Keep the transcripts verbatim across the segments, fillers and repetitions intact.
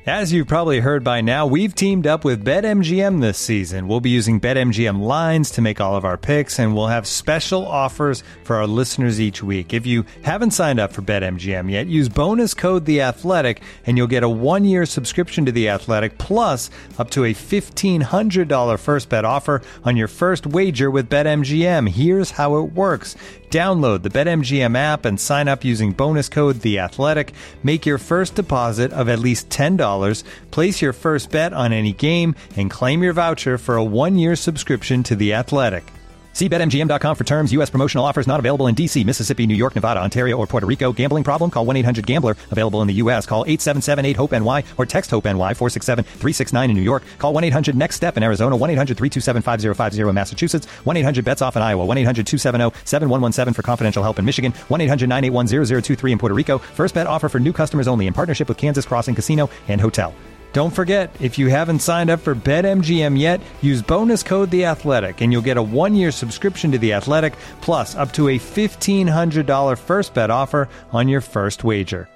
As you've probably heard by now, we've teamed up with BetMGM this season. We'll be using BetMGM lines to make all of our picks, and we'll have special offers for our listeners each week. If you haven't signed up for BetMGM yet, use bonus code The Athletic, and you'll get a one-year subscription to The Athletic, plus up to a fifteen hundred dollars first bet offer on your first wager with BetMGM. Here's how it works. Download the BetMGM app and sign up using bonus code The Athletic. Make your first deposit of at least ten dollars. Place your first bet on any game and claim your voucher for a one-year subscription to The Athletic. See Bet M G M dot com for terms. U S promotional offers not available in D C, Mississippi, New York, Nevada, Ontario, or Puerto Rico. Gambling problem? Call one eight hundred gambler. Available in the U S. Call eight seven seven eight hope N Y or text HOPE-NY four six seven three six nine in New York. Call one eight hundred next step in Arizona. one eight hundred three two seven five zero five zero in Massachusetts. one eight hundred bets off in Iowa. one eight hundred two seven zero seven one one seven for confidential help in Michigan. one eight hundred nine eight one zero zero two three in Puerto Rico. First bet offer for new customers only in partnership with Kansas Crossing Casino and Hotel. Don't forget, if you haven't signed up for BetMGM yet, use bonus code The Athletic, and you'll get a one-year subscription to The Athletic, plus up to a fifteen hundred dollars first bet offer on your first wager.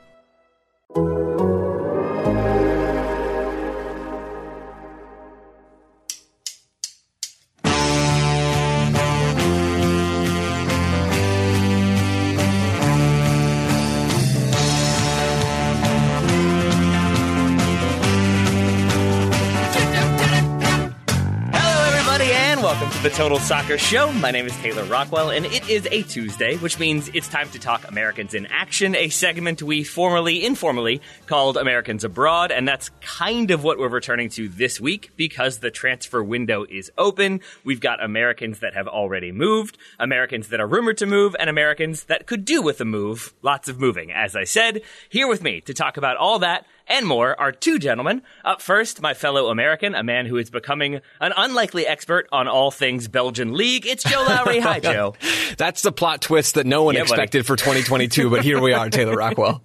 The Total Soccer Show. My name is Taylor Rockwell, and it is a Tuesday, which means it's time to talk Americans in Action, a segment we formerly, informally, called Americans Abroad, and that's kind of what we're returning to this week because the transfer window is open. We've got Americans that have already moved, Americans that are rumored to move, and Americans that could do with a move. Lots of moving, as I said. Here with me to talk about all that and more are two gentlemen. Up first, my fellow American, a man who is becoming an unlikely expert on all things Belgian League. It's Joe Lowry. Hi, Joe. That's the plot twist that no one yeah, expected buddy. for twenty twenty-two, but here we are, Taylor Rockwell.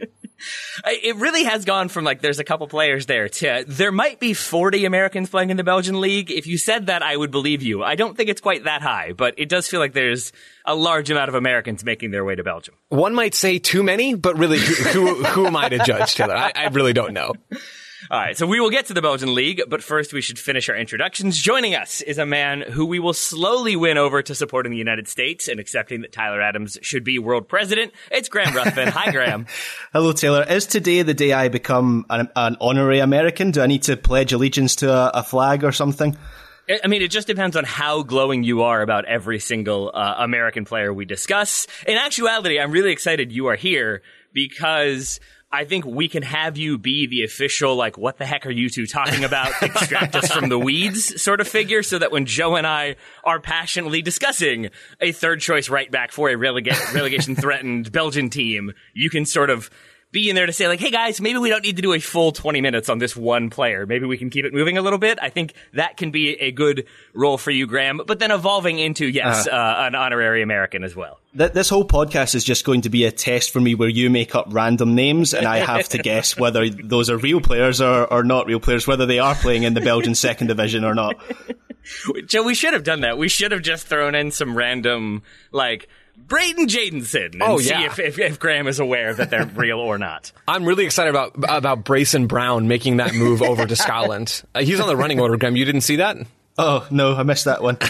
It really has gone from, like, there's a couple players there to there might be forty Americans playing in the Belgian League. If you said that, I would believe you. I don't think it's quite that high, but it does feel like there's a large amount of Americans making their way to Belgium. One might say too many, but really, who, who, who am I to judge, Taylor? I, I really don't know. All right, so we will get to the Belgian League, but first we should finish our introductions. Joining us is a man who we will slowly win over to supporting the United States and accepting that Tyler Adams should be world president. It's Graham Ruthven. Hi, Graham. Hello, Taylor. Is today the day I become an, an honorary American? Do I need to pledge allegiance to a, a flag or something? I mean, it just depends on how glowing you are about every single uh, American player we discuss. In actuality, I'm really excited you are here because I think we can have you be the official, like, what the heck are you two talking about, extract us from the weeds sort of figure, so that when Joe and I are passionately discussing a third choice right back for a relega- relegation-threatened Belgian team, you can sort of be in there to say, like, hey guys, maybe we don't need to do a full twenty minutes on this one player. Maybe we can keep it moving a little bit. I think that can be a good role for you, Graham, but then evolving into, yes, uh, uh, an honorary American as well. Th- this whole podcast is just going to be a test for me where you make up random names and I have to guess whether those are real players or, or not real players, whether they are playing in the Belgian second division or not. Joe, we should have done that. We should have just thrown in some random, like, Braden Jadenson and oh, see yeah. if, if, if Graham is aware that they're real or not. I'm really excited about about Brayson Brown making that move over to Scotland. Uh, he's on the running order, Graham. You didn't see that? Oh, no, I missed that one.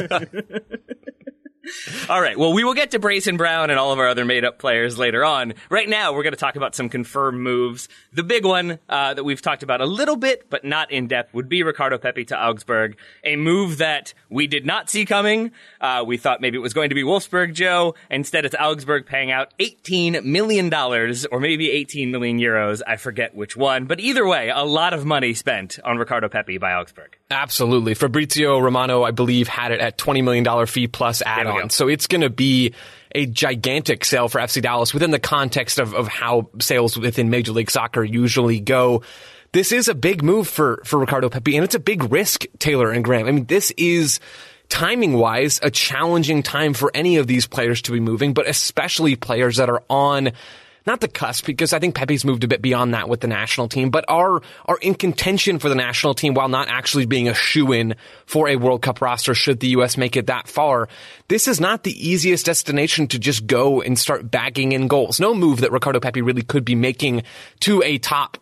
All right. Well, we will get to Brayson Brown and all of our other made-up players later on. Right now, we're going to talk about some confirmed moves. The big one uh, that we've talked about a little bit, but not in depth, would be Ricardo Pepi to Augsburg. A move that we did not see coming. Uh, we thought maybe it was going to be Wolfsburg, Joe. Instead, it's Augsburg paying out eighteen million dollars, or maybe eighteen million euros. I forget which one. But either way, a lot of money spent on Ricardo Pepi by Augsburg. Absolutely. Fabrizio Romano, I believe, had it at twenty million dollars fee plus add-on. So it's going to be a gigantic sale for F C Dallas within the context of, of how sales within Major League Soccer usually go. This is a big move for, for Ricardo Pepi, and it's a big risk, Taylor and Graham. I mean, this is, timing-wise, a challenging time for any of these players to be moving, but especially players that are on not the cusp, because I think Pepe's moved a bit beyond that with the national team, but are are in contention for the national team while not actually being a shoo-in for a World Cup roster should the U S make it that far. This is not the easiest destination to just go and start bagging in goals. No move that Ricardo Pepi really could be making to a top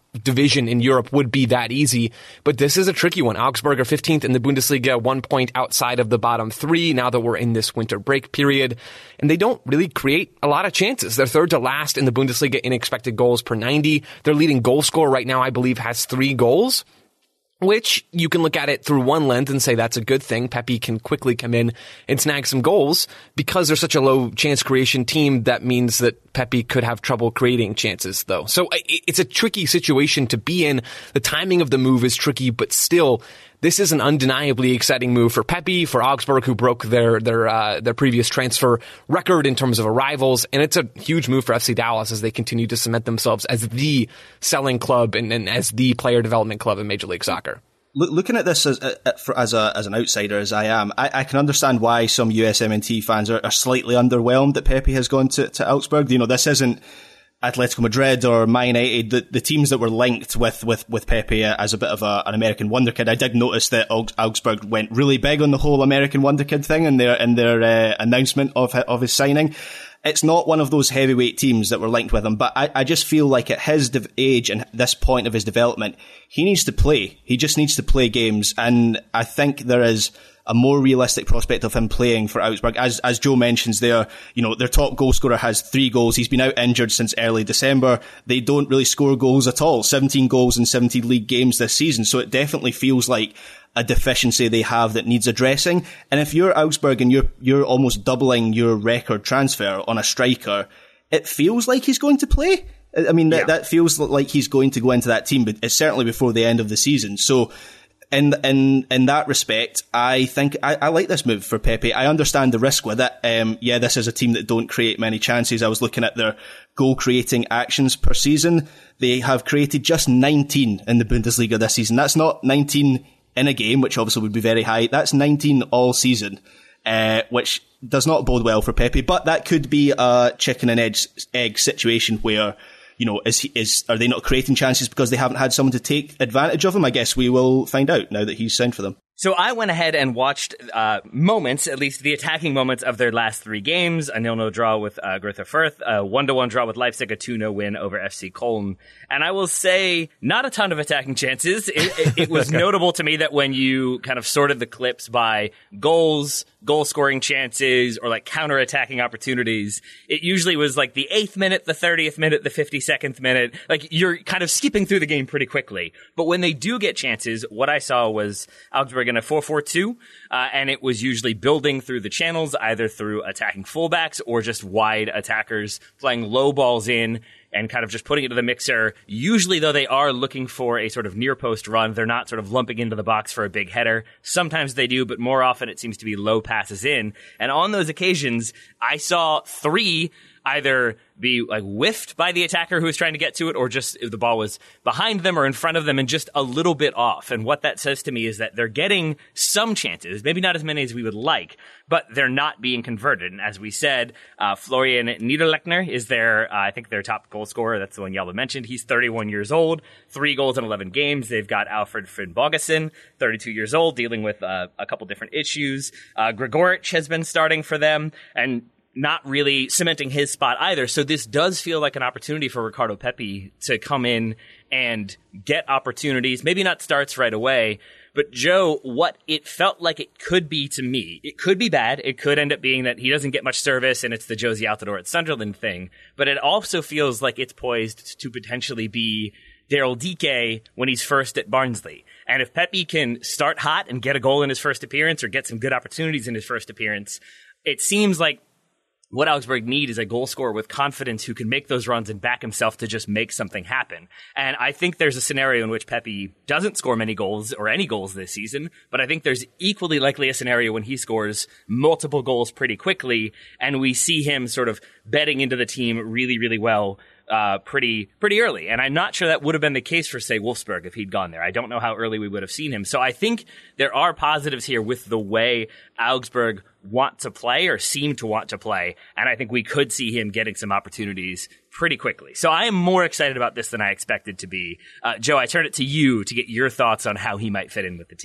division in Europe would be that easy. But this is a tricky one. Augsburg are fifteenth in the Bundesliga, one point outside of the bottom three now that we're in this winter break period. And they don't really create a lot of chances. They're third to last in the Bundesliga in expected goals per ninety. Their leading goal scorer right now, I believe, has three goals. Which you can look at it through one lens and say that's a good thing. Pepi can quickly come in and snag some goals. Because they're such a low chance creation team, that means that Pepi could have trouble creating chances, though. So it's a tricky situation to be in. The timing of the move is tricky, but still, this is an undeniably exciting move for Pepi, for Augsburg, who broke their their uh, their previous transfer record in terms of arrivals, and it's a huge move for F C Dallas as they continue to cement themselves as the selling club and, and as the player development club in Major League Soccer. Looking at this as as a as an outsider as I am, I, I can understand why some U S M N T fans are, are slightly underwhelmed that Pepi has gone to, to Augsburg. You know, this isn't Atletico Madrid or Man United, the, the teams that were linked with, with, with Pepi as a bit of a, an American wonder kid. I did notice that Augsburg went really big on the whole American wonder kid thing in their, in their uh, announcement of, of his signing. It's not one of those heavyweight teams that were linked with him, but I, I just feel like at his de- age and this point of his development, he needs to play. He just needs to play games, and I think there is a more realistic prospect of him playing for Augsburg. As as Joe mentions there, you know, their top goal scorer has three goals. He's been out injured since early December. They don't really score goals at all. seventeen goals in seventeen league games this season, so it definitely feels like a deficiency they have that needs addressing. And if you're Augsburg and you're you're almost doubling your record transfer on a striker, it feels like he's going to play. I mean, that, yeah. that feels like he's going to go into that team, but it's certainly before the end of the season. So in in in that respect, I think I, I like this move for Pepi. I understand the risk with it. Um, yeah, this is a team that don't create many chances. I was looking at their goal creating actions per season. They have created just nineteen in the Bundesliga this season. That's not nineteen in a game, which obviously would be very high. That's nineteen all season, uh, which does not bode well for Pepi. But that could be a chicken and egg, egg situation where, you know, is he, is are they not creating chances because they haven't had someone to take advantage of them? I guess we will find out now that he's signed for them. So I went ahead and watched uh, moments, at least the attacking moments of their last three games. A nil-nil draw with uh, Greuther Fürth, a one-to-one draw with Leipzig, a two-nil win over F C Köln. And I will say, not a ton of attacking chances. It, it, it was notable to me that when you kind of sorted the clips by goals, goal-scoring chances, or like counter-attacking opportunities, it usually was like the eighth minute, the thirtieth minute, the fifty-second minute. Like, you're kind of skipping through the game pretty quickly. But when they do get chances, what I saw was Augsburg in a four four two, uh, and it was usually building through the channels, either through attacking fullbacks or just wide attackers playing low balls in and kind of just putting it to the mixer. Usually, though, they are looking for a sort of near-post run. They're not sort of lumping into the box for a big header. Sometimes they do, but more often it seems to be low passes in. And on those occasions, I saw three either be like whiffed by the attacker who was trying to get to it, or just if the ball was behind them or in front of them and just a little bit off. And what that says to me is that they're getting some chances, maybe not as many as we would like, but they're not being converted. And as we said, uh, Florian Niederlechner is their, uh, I think their top goal scorer. That's the one Yalba mentioned. He's thirty-one years old, three goals in eleven games. They've got Alfred Finnbogason, thirty-two years old, dealing with uh, a couple different issues. Uh, Gregoric has been starting for them, and not really cementing his spot either. So this does feel like an opportunity for Ricardo Pepi to come in and get opportunities, maybe not starts right away. But Joe, what it felt like it could be to me, it could be bad. It could end up being that he doesn't get much service and it's the Josie Altidore at Sunderland thing. But it also feels like it's poised to potentially be Daryl Dike when he's first at Barnsley. And if Pepi can start hot and get a goal in his first appearance or get some good opportunities in his first appearance, it seems like what Augsburg need is a goal scorer with confidence who can make those runs and back himself to just make something happen. And I think there's a scenario in which Pepi doesn't score many goals or any goals this season, but I think there's equally likely a scenario when he scores multiple goals pretty quickly, and we see him sort of bedding into the team really, really well Uh, pretty pretty early. And I'm not sure that would have been the case for, say, Wolfsburg if he'd gone there. I don't know how early we would have seen him. So I think there are positives here with the way Augsburg want to play or seem to want to play. And I think we could see him getting some opportunities pretty quickly. So I am more excited about this than I expected to be. Uh, Joe, I turn it to you to get your thoughts on how he might fit in with the team.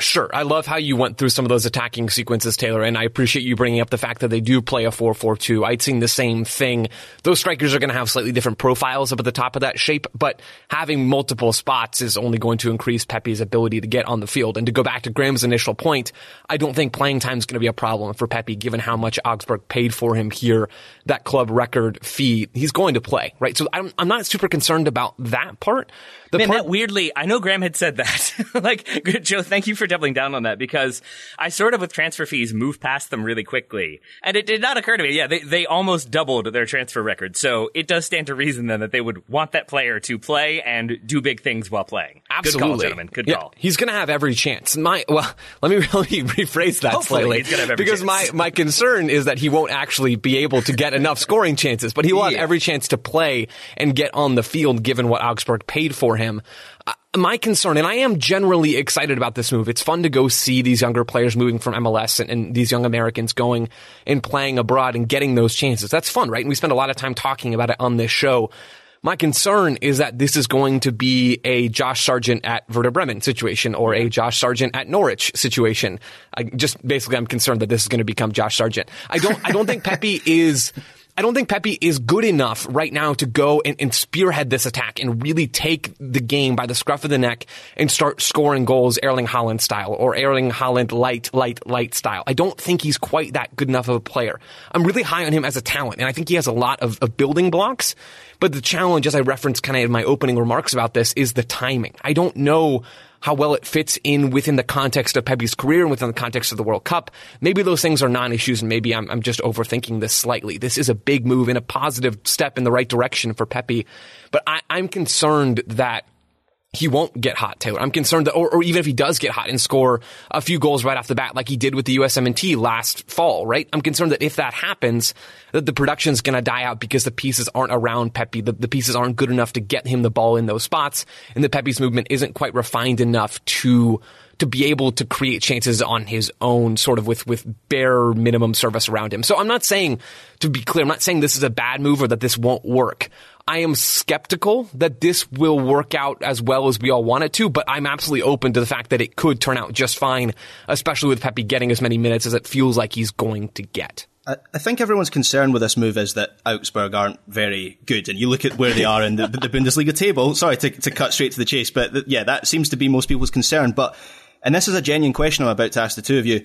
Sure. I love how you went through some of those attacking sequences, Taylor, and I appreciate you bringing up the fact that they do play a four four two. I'd seen the same thing. Those strikers are going to have slightly different profiles up at the top of that shape, but having multiple spots is only going to increase Pepe's ability to get on the field. And to go back to Graham's initial point, I don't think playing time is going to be a problem for Pepe, given how much Augsburg paid for him here, that club record fee. He's going to play, right? So I'm, I'm not super concerned about that part. The Man, part- that weirdly, I know Graham had said that. Like, Joe, thank you for doubling down on that, because I sort of, with transfer fees, moved past them really quickly. And it did not occur to me, yeah, they, they almost doubled their transfer record. So it does stand to reason then that they would want that player to play and do big things while playing. Absolutely. Good call, gentlemen. Good yeah, call. He's going to have every chance. My, well, let me really rephrase that Hopefully, slightly. he's gonna have every because chance. my, my concern is that he won't actually be able to get enough scoring chances, but he will have Yeah. every chance to play and get on the field given what Augsburg paid for him. Uh, my concern, and I am generally excited about this move. It's fun to go see these younger players moving from M L S and, and these young Americans going and playing abroad and getting those chances. That's fun, right? And we spend a lot of time talking about it on this show. My concern is that this is going to be a Josh Sargent at Werder Bremen situation or a Josh Sargent at Norwich situation. I just basically I'm concerned that this is going to become Josh Sargent. I don't I don't think Pepe is I don't think Pepe is good enough right now to go and, and spearhead this attack and really take the game by the scruff of the neck and start scoring goals Erling Haaland style or Erling Haaland light, light, light style. I don't think he's quite that good enough of a player. I'm really high on him as a talent, and I think he has a lot of, of building blocks. But the challenge, as I referenced kind of in my opening remarks about this, is the timing. I don't know how well it fits in within the context of Pepe's career and within the context of the World Cup. Maybe those things are non-issues, and maybe I'm, I'm just overthinking this slightly. This is a big move and a positive step in the right direction for Pepe. But I, I'm concerned that he won't get hot, Taylor. I'm concerned that, or, or even if he does get hot and score a few goals right off the bat, like he did with the U S M N T last fall, right? I'm concerned that if that happens, that the production's going to die out because the pieces aren't around Pepe. The, the pieces aren't good enough to get him the ball in those spots, and the Pepe's movement isn't quite refined enough to to be able to create chances on his own, sort of with, with bare minimum service around him. So I'm not saying, to be clear, I'm not saying this is a bad move or that this won't work. I am skeptical that this will work out as well as we all want it to, but I'm absolutely open to the fact that it could turn out just fine, especially with Pepe getting as many minutes as it feels like he's going to get. I think everyone's concern with this move is that Augsburg aren't very good, and you look at where they are in the, the Bundesliga table. Sorry to, to cut straight to the chase, but th- yeah, that seems to be most people's concern. But, and this is a genuine question I'm about to ask the two of you,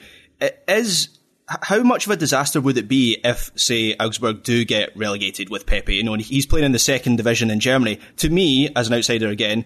is how much of a disaster would it be if, say, Augsburg do get relegated with Pepe? You know, and he's playing in the second division in Germany. To me, as an outsider again,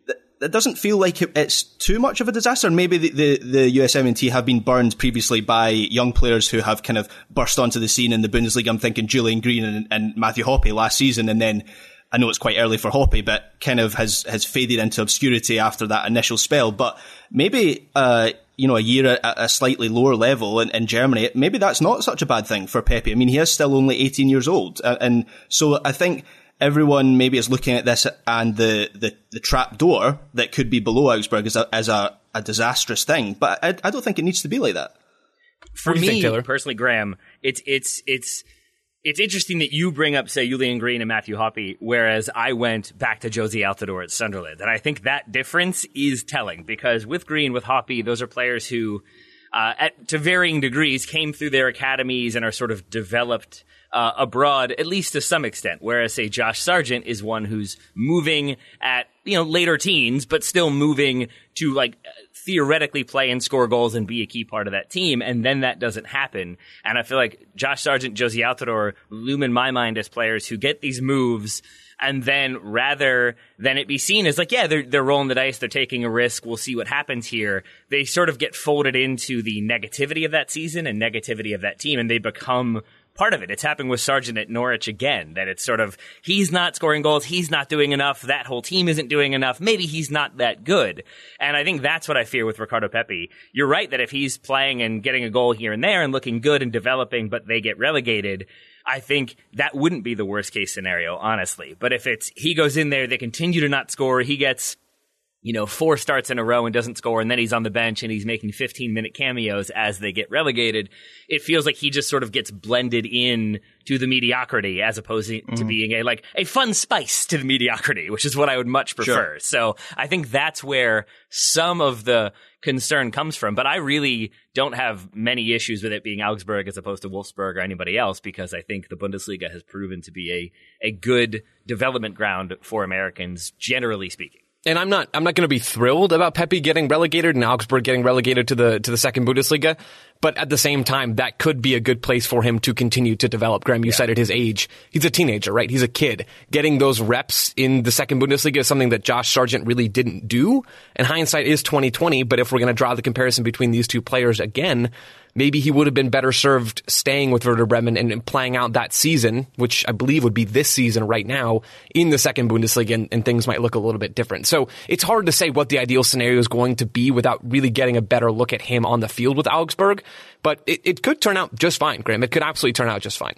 it doesn't feel like it's too much of a disaster. Maybe the, the, the U S M N T have been burned previously by young players who have kind of burst onto the scene in the Bundesliga. I'm thinking Julian Green and, and Matthew Hoppe last season, and then I know it's quite early for Hoppe, but kind of has, has faded into obscurity after that initial spell. But maybe, uh, you know, a year at a slightly lower level in, in Germany, maybe that's not such a bad thing for Pepe. I mean, he is still only eighteen years old. And so I think everyone maybe is looking at this and the, the, the trap door that could be below Augsburg as a, as a, a disastrous thing. But I, I don't think it needs to be like that. For me, think, Taylor? personally, Graham, it's, it's, it's, it's interesting that you bring up, say, Julian Green and Matthew Hoppe, whereas I went back to Josie Altidore at Sunderland. And I think that difference is telling, because with Green, with Hoppe, those are players who, uh, at, to varying degrees, came through their academies and are sort of developed Uh, abroad, at least to some extent, whereas, say, Josh Sargent is one who's moving at, you know, later teens, but still moving to, like, theoretically play and score goals and be a key part of that team, and then that doesn't happen. And I feel like Josh Sargent, Josie Altidore loom in my mind as players who get these moves, and then rather than it be seen as like, yeah, they're, they're rolling the dice, they're taking a risk, we'll see what happens here, they sort of get folded into the negativity of that season and negativity of that team, and they become part of it. It's happening with Sargent at Norwich again, that it's sort of, he's not scoring goals, he's not doing enough, that whole team isn't doing enough, maybe he's not that good. And I think that's what I fear with Ricardo Pepi. You're right that if he's playing and getting a goal here and there and looking good and developing, but they get relegated, I think that wouldn't be the worst case scenario, honestly. But if it's, he goes in there, they continue to not score, he gets, you know, four starts in a row and doesn't score, and then he's on the bench and he's making fifteen minute cameos as they get relegated, it feels like he just sort of gets blended in to the mediocrity as opposed to mm. being a, like, a fun spice to the mediocrity, which is what I would much prefer. Sure. So I think that's where some of the concern comes from. But I really don't have many issues with it being Augsburg as opposed to Wolfsburg or anybody else, because I think the Bundesliga has proven to be a, a good development ground for Americans, generally speaking. And I'm not, I'm not going to be thrilled about Pepi getting relegated and Augsburg getting relegated to the, to the second Bundesliga. But at the same time, that could be a good place for him to continue to develop. Graham, you yeah. cited his age. He's a teenager, right? He's a kid. Getting those reps in the second Bundesliga is something that Josh Sargent really didn't do. And hindsight is twenty twenty. But if we're going to draw the comparison between these two players again, maybe he would have been better served staying with Werder Bremen and, and playing out that season, which I believe would be this season right now, in the second Bundesliga, and, and things might look a little bit different. So it's hard to say what the ideal scenario is going to be without really getting a better look at him on the field with Augsburg. But it, it could turn out just fine, Graham. It could absolutely turn out just fine.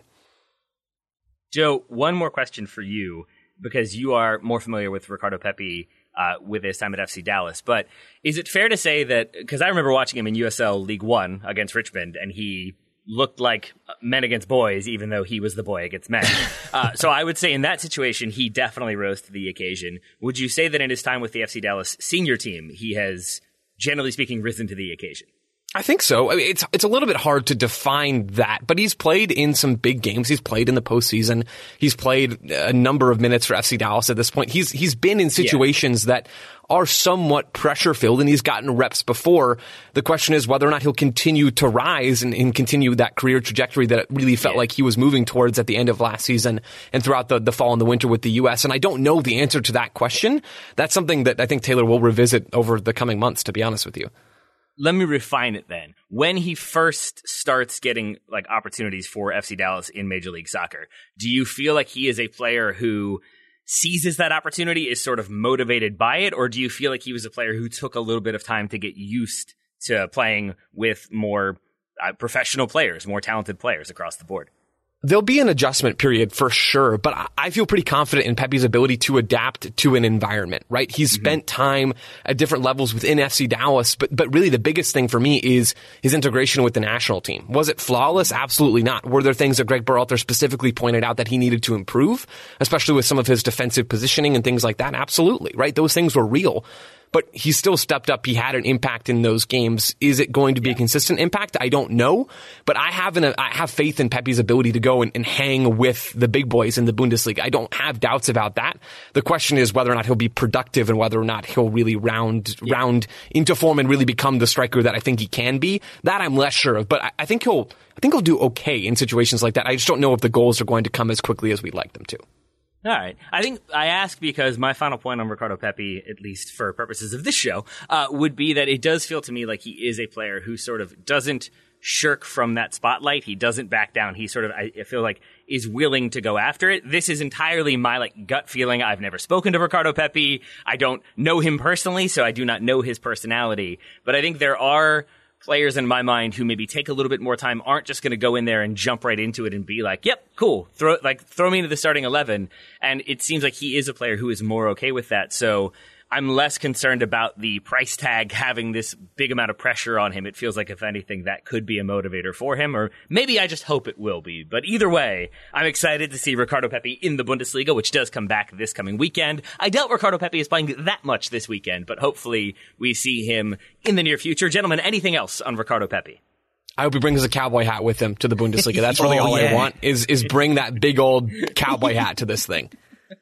Joe, one more question for you, because you are more familiar with Ricardo Pepi uh, with his time at F C Dallas. But is it fair to say that, because I remember watching him in U S L League One against Richmond, and he looked like men against boys, even though he was the boy against men. uh, so I would say in that situation, he definitely rose to the occasion. Would you say that in his time with the F C Dallas senior team, he has, generally speaking, risen to the occasion? I think so. I mean, it's it's a little bit hard to define that, but he's played in some big games. He's played in the postseason. He's played a number of minutes for F C Dallas at this point. He's he's been in situations yeah. that are somewhat pressure filled, and he's gotten reps before. The question is whether or not he'll continue to rise and, and continue that career trajectory that it really felt yeah. like he was moving towards at the end of last season and throughout the, the fall and the winter with the U S. And I don't know the answer to that question. That's something that I think Taylor will revisit over the coming months, to be honest with you. Let me refine it then. When he first starts getting like opportunities for F C Dallas in Major League Soccer, do you feel like he is a player who seizes that opportunity, is sort of motivated by it, or do you feel like he was a player who took a little bit of time to get used to playing with more uh, professional players, more talented players across the board? There'll be an adjustment period for sure, but I feel pretty confident in Pepi's ability to adapt to an environment, right? He's mm-hmm. spent time at different levels within F C Dallas, but, but really the biggest thing for me is his integration with the national team. Was it flawless? Absolutely not. Were there things that Greg Berhalter specifically pointed out that he needed to improve, especially with some of his defensive positioning and things like that? Absolutely, right? Those things were real. But he still stepped up. He had an impact in those games. Is it going to be yeah. a consistent impact? I don't know. But I have an, I have faith in Pepi's ability to go and, and hang with the big boys in the Bundesliga. I don't have doubts about that. The question is whether or not he'll be productive and whether or not he'll really round yeah. round into form and really become the striker that I think he can be. That I'm less sure of. But I, I think he'll I think he'll do okay in situations like that. I just don't know if the goals are going to come as quickly as we'd like them to. All right. I think I ask because my final point on Ricardo Pepi, at least for purposes of this show, uh, would be that it does feel to me like he is a player who sort of doesn't shirk from that spotlight. He doesn't back down. He sort of, I feel like, is willing to go after it. This is entirely my like gut feeling. I've never spoken to Ricardo Pepi. I don't know him personally, so I do not know his personality. But I think there are players in my mind who maybe take a little bit more time, aren't just going to go in there and jump right into it and be like, yep, cool, throw like throw me into the starting eleven. And it seems like he is a player who is more okay with that. So I'm less concerned about the price tag having this big amount of pressure on him. It feels like, if anything, that could be a motivator for him, or maybe I just hope it will be. But either way, I'm excited to see Ricardo Pepi in the Bundesliga, which does come back this coming weekend. I doubt Ricardo Pepi is playing that much this weekend, but hopefully we see him in the near future. Gentlemen, anything else on Ricardo Pepi? I hope he brings a cowboy hat with him to the Bundesliga. That's really oh, all yeah. I want is is bring that big old cowboy hat to this thing.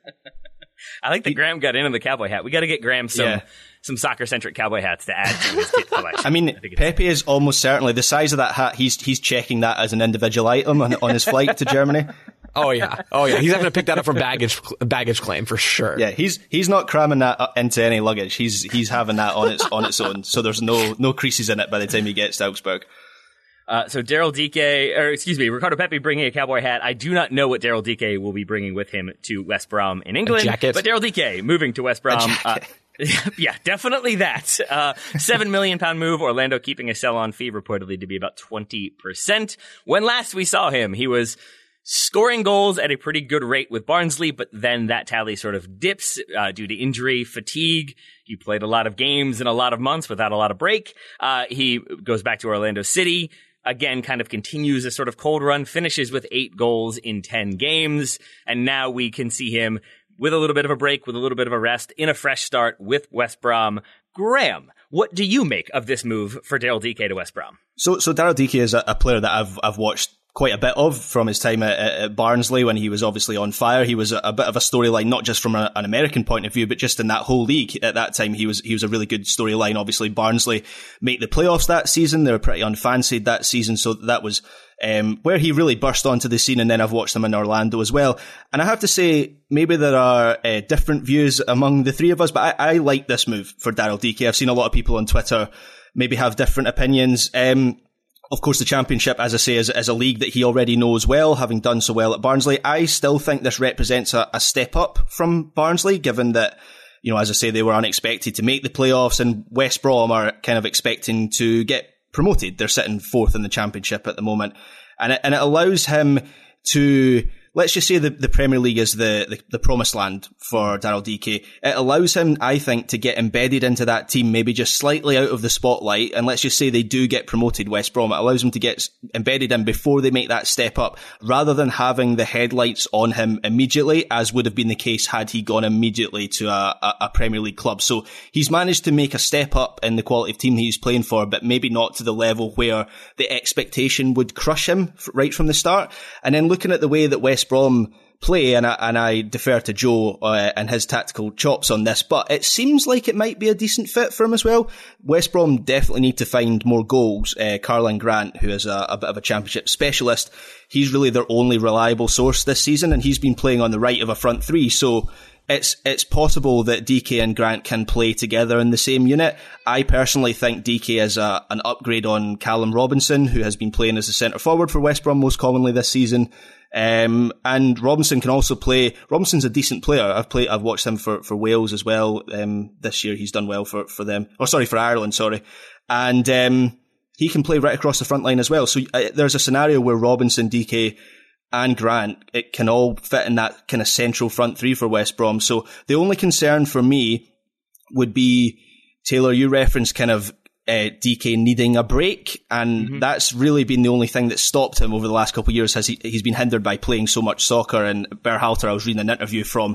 I like that Graham got in on the cowboy hat. We got to get Graham some yeah. some soccer-centric cowboy hats to add to his kit collection. I mean, I Pepi is almost certainly the size of that hat. He's he's checking that as an individual item on, on his flight to Germany. Oh yeah, oh yeah. He's having to pick that up from baggage baggage claim for sure. Yeah, he's he's not cramming that into any luggage. He's he's having that on its on its own. So there's no no creases in it by the time he gets to Augsburg. Uh, so Daryl Dike, or excuse me, Ricardo Pepi bringing a cowboy hat. I do not know what Daryl Dike will be bringing with him to West Brom in England. A jacket. But Daryl Dike moving to West Brom. Uh, yeah, definitely that. Uh, seven million pound move. Orlando keeping a sell-on fee reportedly to be about twenty percent. When last we saw him, he was scoring goals at a pretty good rate with Barnsley, but then that tally sort of dips uh, due to injury, fatigue. He played a lot of games in a lot of months without a lot of break. Uh, he goes back to Orlando City. Again, kind of continues a sort of cold run, finishes with eight goals in ten games. And now we can see him with a little bit of a break, with a little bit of a rest, in a fresh start with West Brom, Graham, what do you make of this move for Daryl Dike to West Brom? So, so Daryl Dike is a, a player that I've I've watched quite a bit of from his time at, at Barnsley when he was obviously on fire. He was a, a bit of a storyline, not just from a, an American point of view, but just in that whole league at that time. He was he was a really good storyline. Obviously, Barnsley make the playoffs that season. They were pretty unfancied that season, so that was um, where he really burst onto the scene. And then I've watched him in Orlando as well. And I have to say, maybe there are uh, different views among the three of us, but I, I like this move for Daryl Dike. I've seen a lot of people on Twitter maybe have different opinions. Um, Of course, the Championship, as I say, is, is a league that he already knows well, having done so well at Barnsley. I still think this represents a, a step up from Barnsley, given that, you know, as I say, they were unexpected to make the playoffs, and West Brom are kind of expecting to get promoted. They're sitting fourth in the Championship at the moment. And it, and it allows him to, let's just say the, the Premier League is the, the, the promised land for Daryl Dike. It allows him, I think, to get embedded into that team, maybe just slightly out of the spotlight. And let's just say they do get promoted, West Brom. It allows him to get embedded in before they make that step up, rather than having the headlights on him immediately, as would have been the case had he gone immediately to a, a, a Premier League club. So he's managed to make a step up in the quality of team he's playing for, but maybe not to the level where the expectation would crush him right from the start. And then looking at the way that West Brom play, and I, and I defer to Joe uh, and his tactical chops on this, but it seems like it might be a decent fit for him as well. West Brom definitely need to find more goals. Uh, Karlan Grant, who is a, a bit of a Championship specialist, he's really their only reliable source this season, and he's been playing on the right of a front three, so it's it's possible that Dike and Grant can play together in the same unit. I personally think Dike is a, an upgrade on Callum Robinson, who has been playing as a centre forward for West Brom most commonly this season. Um, and Robinson can also play. Robinson's a decent player. I've played, I've watched him for, for Wales as well. Um, this year he's done well for, for them. Or sorry, for Ireland, sorry. And, um, he can play right across the front line as well. So uh, there's a scenario where Robinson, Dike, and Grant, it can all fit in that kind of central front three for West Brom. So the only concern for me would be, Taylor, you referenced kind of Uh, Dike needing a break, and mm-hmm. that's really been the only thing that stopped him over the last couple of years. Has he, he's been hindered by playing so much soccer. And Berhalter, I was reading an interview from,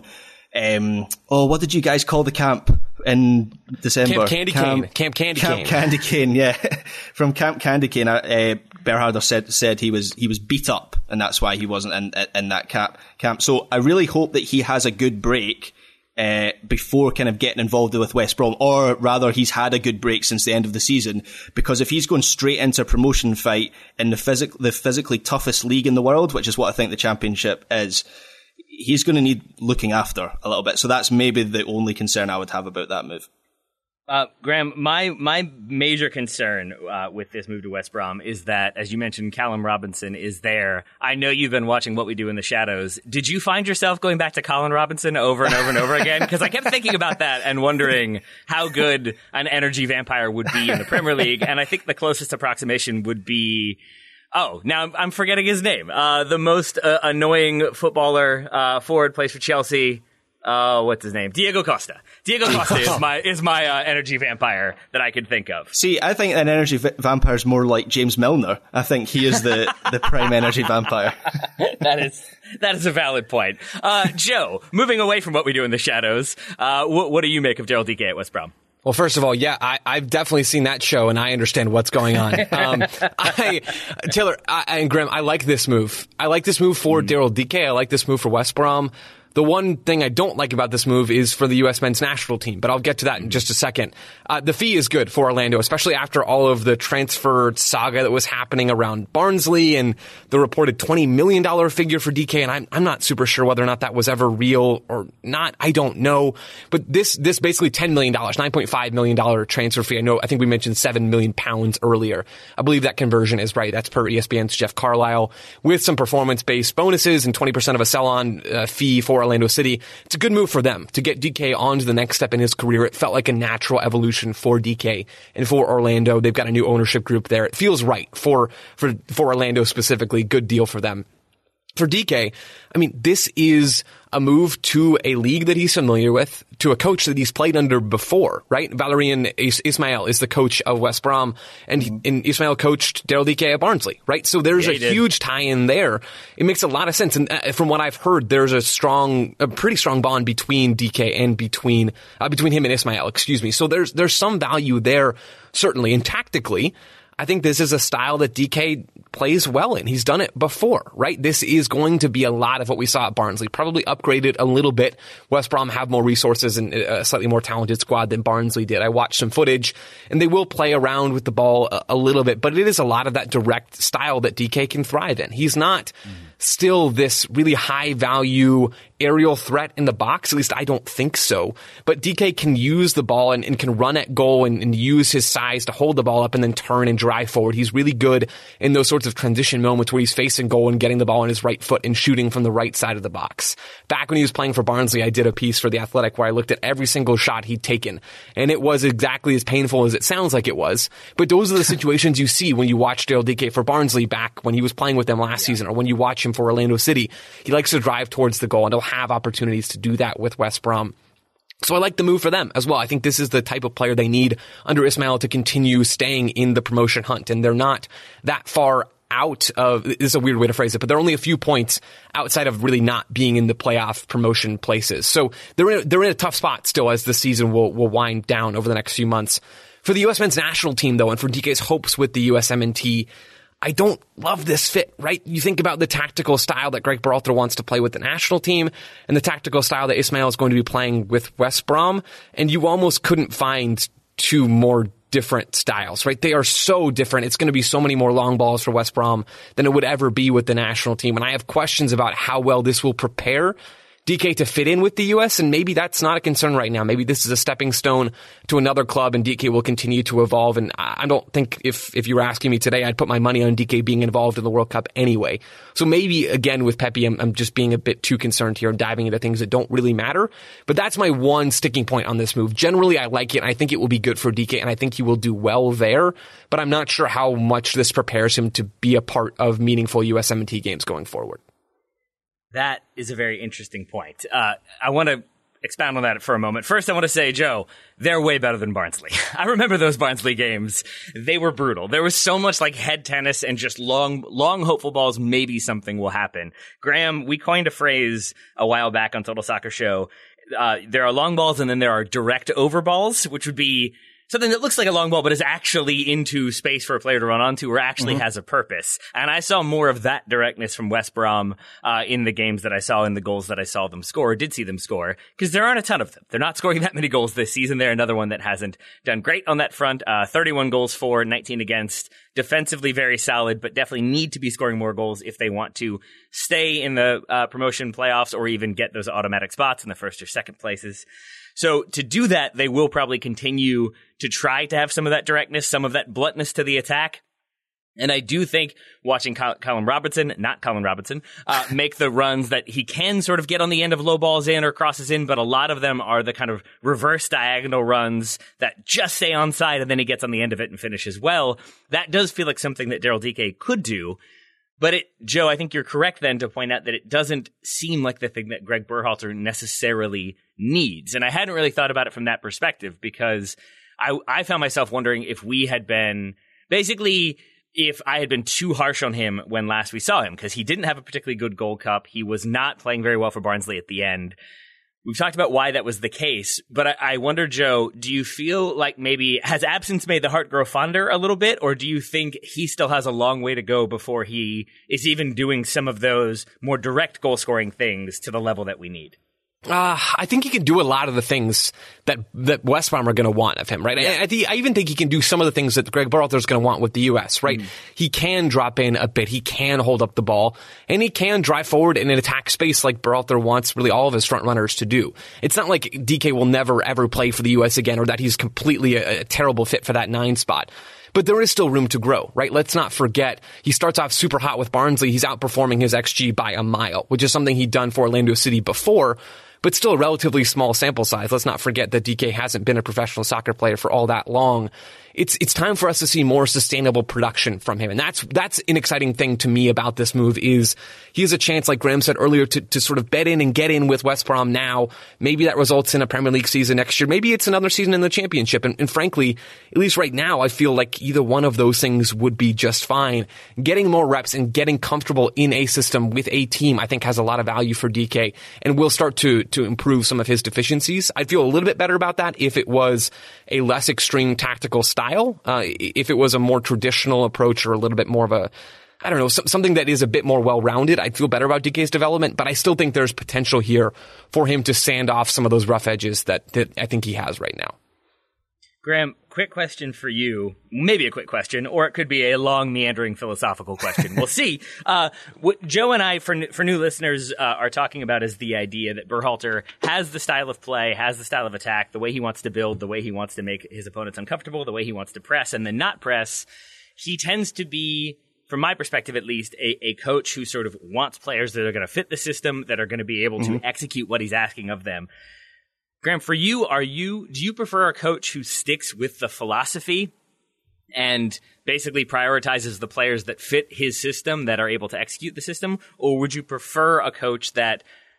um, oh, what did you guys call the camp in December? Camp Candy Cane. Camp, Camp Candy Camp Cane. Candy Cane, yeah. From Camp Candy Cane, uh, Berhalter said said he was he was beat up, and that's why he wasn't in in that camp. Camp. So I really hope that he has a good break Uh, before kind of getting involved with West Brom, or rather he's had a good break since the end of the season, because if he's going straight into a promotion fight in the, physic- the physically toughest league in the world, which is what I think the Championship is, he's going to need looking after a little bit. So that's maybe the only concern I would have about that move. Uh, Graham, my my major concern uh, with this move to West Brom is that, as you mentioned, Callum Robinson is there. I know you've been watching What We Do in the Shadows. Did you find yourself going back to Colin Robinson over and over and over again? Because I kept thinking about that and wondering how good an energy vampire would be in the Premier League. And I think the closest approximation would be... Oh, now I'm, I'm forgetting his name. Uh, the most uh, annoying footballer, uh, forward, plays for Chelsea. Oh, uh, what's his name? Diego Costa. Diego Costa is my is my uh, energy vampire that I could think of. See, I think an energy v- vampire is more like James Milner. I think he is the, the prime energy vampire. that is that is a valid point. Uh, Joe, moving away from What We Do in the Shadows, uh, wh- what do you make of Daryl Dike at West Brom? Well, first of all, yeah, I, I've definitely seen that show, and I understand what's going on. Um, I, Taylor I, and Graham, I like this move. I like this move for mm. Daryl Dike. I like this move for West Brom. The one thing I don't like about this move is for the U S men's national team, but I'll get to that in just a second. Uh, the fee is good for Orlando, especially after all of the transfer saga that was happening around Barnsley and the reported twenty million dollars figure for D K. And I'm, I'm not super sure whether or not that was ever real or not. I don't know. But this, this basically ten million dollars, nine point five million dollars transfer fee. I know, I think we mentioned seven million pounds earlier. I believe that conversion is right. That's per E S P N's Jeff Carlisle, with some performance-based bonuses and twenty percent of a sell-on uh, fee for Orlando City. It's a good move for them to get D K on to the next step in his career. It felt like a natural evolution for D K and for Orlando. They've got a new ownership group there. It feels right for, for, for Orlando specifically. Good deal for them. for D K, I mean, this is a move to a league that he's familiar with, to a coach that he's played under before, right? Valerian Is- Ismail is the coach of West Brom, and, he, and Ismail coached Daryl D K at Barnsley, right? So there's yeah, a huge tie-in there. It makes a lot of sense. And uh, from what I've heard, there's a strong, a pretty strong bond between D K and between, uh, between him and Ismail, excuse me. So there's, there's some value there, certainly. And tactically, I think this is a style that D K plays well in. He's done it before, right? This is going to be a lot of what we saw at Barnsley, probably upgraded a little bit. West Brom have more resources and a slightly more talented squad than Barnsley did. I watched some footage, and they will play around with the ball a, a little bit, but it is a lot of that direct style that D K can thrive in. He's not mm. still this really high value aerial threat in the box. At least I don't think so. But D K can use the ball and, and can run at goal and, and use his size to hold the ball up and then turn and drive forward. He's really good in those sorts of transition moments where he's facing goal and getting the ball on his right foot and shooting from the right side of the box. Back when he was playing for Barnsley, I did a piece for The Athletic where I looked at every single shot he'd taken, and it was exactly as painful as it sounds like it was. But those are the situations you see when you watch Daryl D K for Barnsley back when he was playing with them last yeah. season, or when you watch him for Orlando City. He likes to drive towards the goal, and he'll have opportunities to do that with West Brom. So I like the move for them as well. I think this is the type of player they need under Ismail to continue staying in the promotion hunt. And they're not that far out of, this is a weird way to phrase it, but they're only a few points outside of really not being in the playoff promotion places. So they're in a, they're in a tough spot still as the season will, will wind down over the next few months. For the U S men's national team, though, and for D K's hopes with the U S M N T, I don't love this fit, right? You think about the tactical style that Greg Berhalter wants to play with the national team and the tactical style that Ismail is going to be playing with West Brom, and you almost couldn't find two more different styles, right? They are so different. It's going to be so many more long balls for West Brom than it would ever be with the national team. And I have questions about how well this will prepare D K to fit in with the U S, and maybe that's not a concern right now. Maybe this is a stepping stone to another club, and D K will continue to evolve. And I don't think if if you were asking me today, I'd put my money on D K being involved in the World Cup anyway. So maybe, again, with Pepe, I'm, I'm just being a bit too concerned here and diving into things that don't really matter. But that's my one sticking point on this move. Generally, I like it, and I think it will be good for D K, and I think he will do well there. But I'm not sure how much this prepares him to be a part of meaningful U S M N T games going forward. That is a very interesting point. Uh, I want to expound on that for a moment. First, I want to say, Joe, they're way better than Barnsley. I remember those Barnsley games. They were brutal. There was so much like head tennis and just long, long hopeful balls. Maybe something will happen. Graham, we coined a phrase a while back on Total Soccer Show. Uh, there are long balls and then there are direct over balls, which would be something that looks like a long ball, but is actually into space for a player to run onto, or actually mm-hmm. has a purpose. And I saw more of that directness from West Brom uh, in the games that I saw, in the goals that I saw them score, or did see them score, because there aren't a ton of them. They're not scoring that many goals this season. They're another one that hasn't done great on that front. Uh, thirty-one goals for, nineteen against. Defensively very solid, but definitely need to be scoring more goals if they want to stay in the uh, promotion playoffs, or even get those automatic spots in the first or second places. So to do that, they will probably continue to try to have some of that directness, some of that bluntness to the attack. And I do think watching Colin Robinson, not Colin Robinson, uh, make the runs that he can sort of get on the end of low balls in or crosses in, but a lot of them are the kind of reverse diagonal runs that just stay onside and then he gets on the end of it and finishes well. That does feel like something that Daryl D K could do. But it, Joe, I think you're correct then to point out that it doesn't seem like the thing that Greg Berhalter necessarily needs. And I hadn't really thought about it from that perspective, because I, I found myself wondering if we had been basically, if I had been too harsh on him when last we saw him, because he didn't have a particularly good Gold Cup. He was not playing very well for Barnsley at the end. We've talked about why that was the case, but I, I wonder, Joe, do you feel like maybe has absence made the heart grow fonder a little bit, or do you think he still has a long way to go before he is even doing some of those more direct goal-scoring things to the level that we need? Uh, I think he can do a lot of the things that, that West Brom are going to want of him, right? Yeah. I, I, th- I even think he can do some of the things that Greg Berhalter is going to want with the U S, right? Mm. He can drop in a bit. He can hold up the ball, and he can drive forward in an attack space like Berhalter wants really all of his front runners to do. It's not like D K will never, ever play for the U S again, or that he's completely a, a terrible fit for that nine spot. But there is still room to grow, right? Let's not forget, he starts off super hot with Barnsley. He's outperforming his X G by a mile, which is something he'd done for Orlando City before, but still a relatively small sample size. Let's not forget that D K hasn't been a professional soccer player for all that long it's it's time for us to see more sustainable production from him. And that's that's an exciting thing to me about this move is he has a chance, like Graham said earlier, to, to sort of bet in and get in with West Brom now. Maybe that results in a Premier League season next year. Maybe it's another season in the Championship. And, and frankly, at least right now, I feel like either one of those things would be just fine. Getting more reps and getting comfortable in a system with a team, I think, has a lot of value for D K and will start to to improve some of his deficiencies. I'd feel a little bit better about that if it was a less extreme tactical style. Uh, if it was a more traditional approach or a little bit more of a, I don't know, something that is a bit more well-rounded, I'd feel better about D K's development, but I still think there's potential here for him to sand off some of those rough edges that, that I think he has right now. Graham, quick question for you. Maybe a quick question, or it could be a long, meandering philosophical question. We'll see. Uh, what Joe and I, for for new listeners, uh, are talking about is the idea that Berhalter has the style of play, has the style of attack, the way he wants to build, the way he wants to make his opponents uncomfortable, the way he wants to press and then not press. He tends to be, from my perspective at least, a, a coach who sort of wants players that are going to fit the system, that are going to be able mm-hmm. to execute what he's asking of them. Graham, for you, are you do you prefer a coach who sticks with the philosophy and basically prioritizes the players that fit his system, that are able to execute the system, or would you prefer a coach that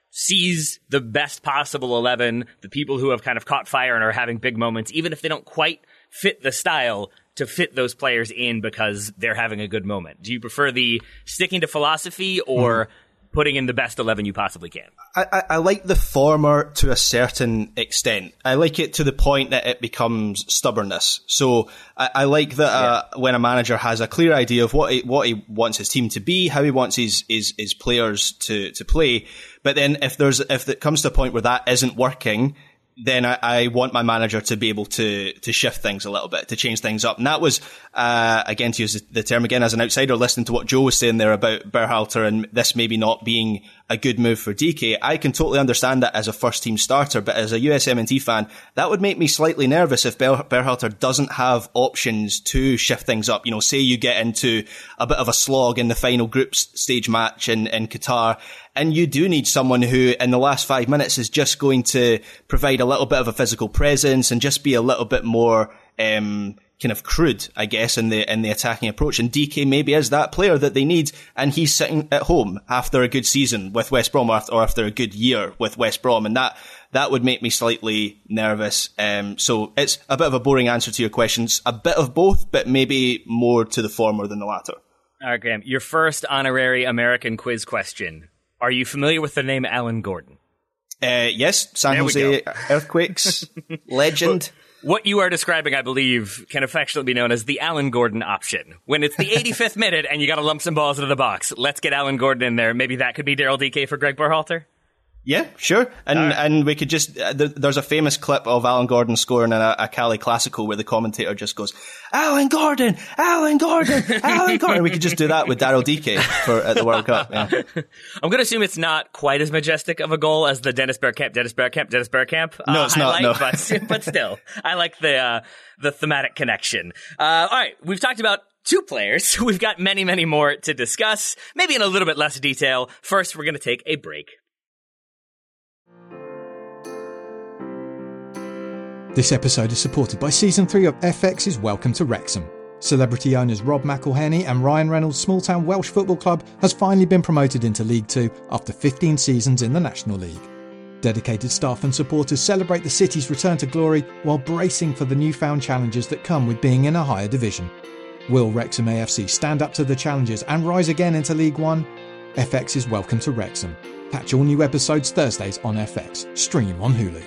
sees the best possible eleven, the people who have kind of caught fire and are having big moments, even if they don't quite fit the style, to fit those players in because they're having a good moment? Do you prefer the sticking to philosophy or mm. putting in the best eleven you possibly can? I, I, I like the former to a certain extent. I like it to the point that it becomes stubbornness. So I, I like that uh, yeah. when a manager has a clear idea of what he, what he wants his team to be, how he wants his his, his players to, to play. But then if there's if it comes to a point where that isn't working, then I, I want my manager to be able to to shift things a little bit, to change things up. And that was, uh, again, to use the term again as an outsider, listening to what Joe was saying there about Berhalter and this maybe not being a good move for D K. I can totally understand that as a first team starter, but as a U S M N T fan, that would make me slightly nervous if Ber- Berhalter doesn't have options to shift things up. You know, say you get into a bit of a slog in the final group stage match in, in Qatar, and you do need someone who in the last five minutes is just going to provide a little bit of a physical presence and just be a little bit more, um, kind of crude, I guess, in the in the attacking approach. And D K maybe is that player that they need, and he's sitting at home after a good season with West Brom, or after, or after a good year with West Brom, and that that would make me slightly nervous. Um, so it's a bit of a boring answer to your questions, a bit of both, but maybe more to the former than the latter. All right, Graham, your first honorary American quiz question. Are you familiar with the name Alan Gordon? Uh, yes, San Jose Earthquakes legend. What you are describing, I believe, can affectionately be known as the Alan Gordon option. When it's the eighty-fifth minute and you got to lump some balls into the box, let's get Alan Gordon in there. Maybe that could be Daryl D K for Greg Berhalter? Yeah, sure. And right. and we could just, uh, th- there's a famous clip of Alan Gordon scoring in a, a Cali Classical where the commentator just goes, Alan Gordon, Alan Gordon, Alan Gordon. We could just do that with Daryl D K for at the World Cup. Yeah. I'm going to assume it's not quite as majestic of a goal as the Dennis Bergkamp, Dennis Bergkamp, Dennis Bergkamp. Uh, no, it's not, like, no. But, but still, I like the, uh, the thematic connection. Uh, all right, we've talked about two players. We've got many, many more to discuss, maybe in a little bit less detail. First, we're going to take a break. This episode is supported by Season three of F X's Welcome to Wrexham. Celebrity owners Rob McElhenney and Ryan Reynolds' small-town Welsh football club has finally been promoted into League Two after fifteen seasons in the National League. Dedicated staff and supporters celebrate the city's return to glory while bracing for the newfound challenges that come with being in a higher division. Will Wrexham A F C stand up to the challenges and rise again into League One? F X's Welcome to Wrexham. Catch all new episodes Thursdays on F X. Stream on Hulu.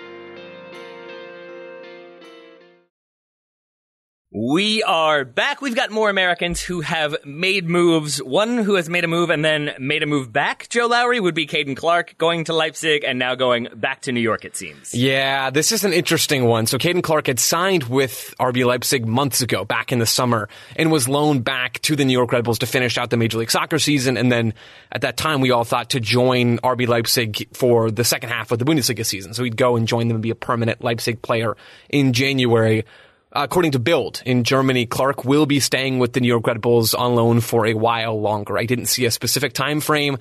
We are back. We've got more Americans who have made moves. One who has made a move and then made a move back, Joe Lowry, would be Caden Clark, going to Leipzig and now going back to New York, it seems. Yeah, this is an interesting one. So Caden Clark had signed with R B Leipzig months ago, back in the summer, and was loaned back to the New York Red Bulls to finish out the Major League Soccer season. And then at that time, we all thought to join R B Leipzig for the second half of the Bundesliga season. So he'd go and join them and be a permanent Leipzig player in January. According to Bild, in Germany, Clark will be staying with the New York Red Bulls on loan for a while longer. I didn't see a specific time frame,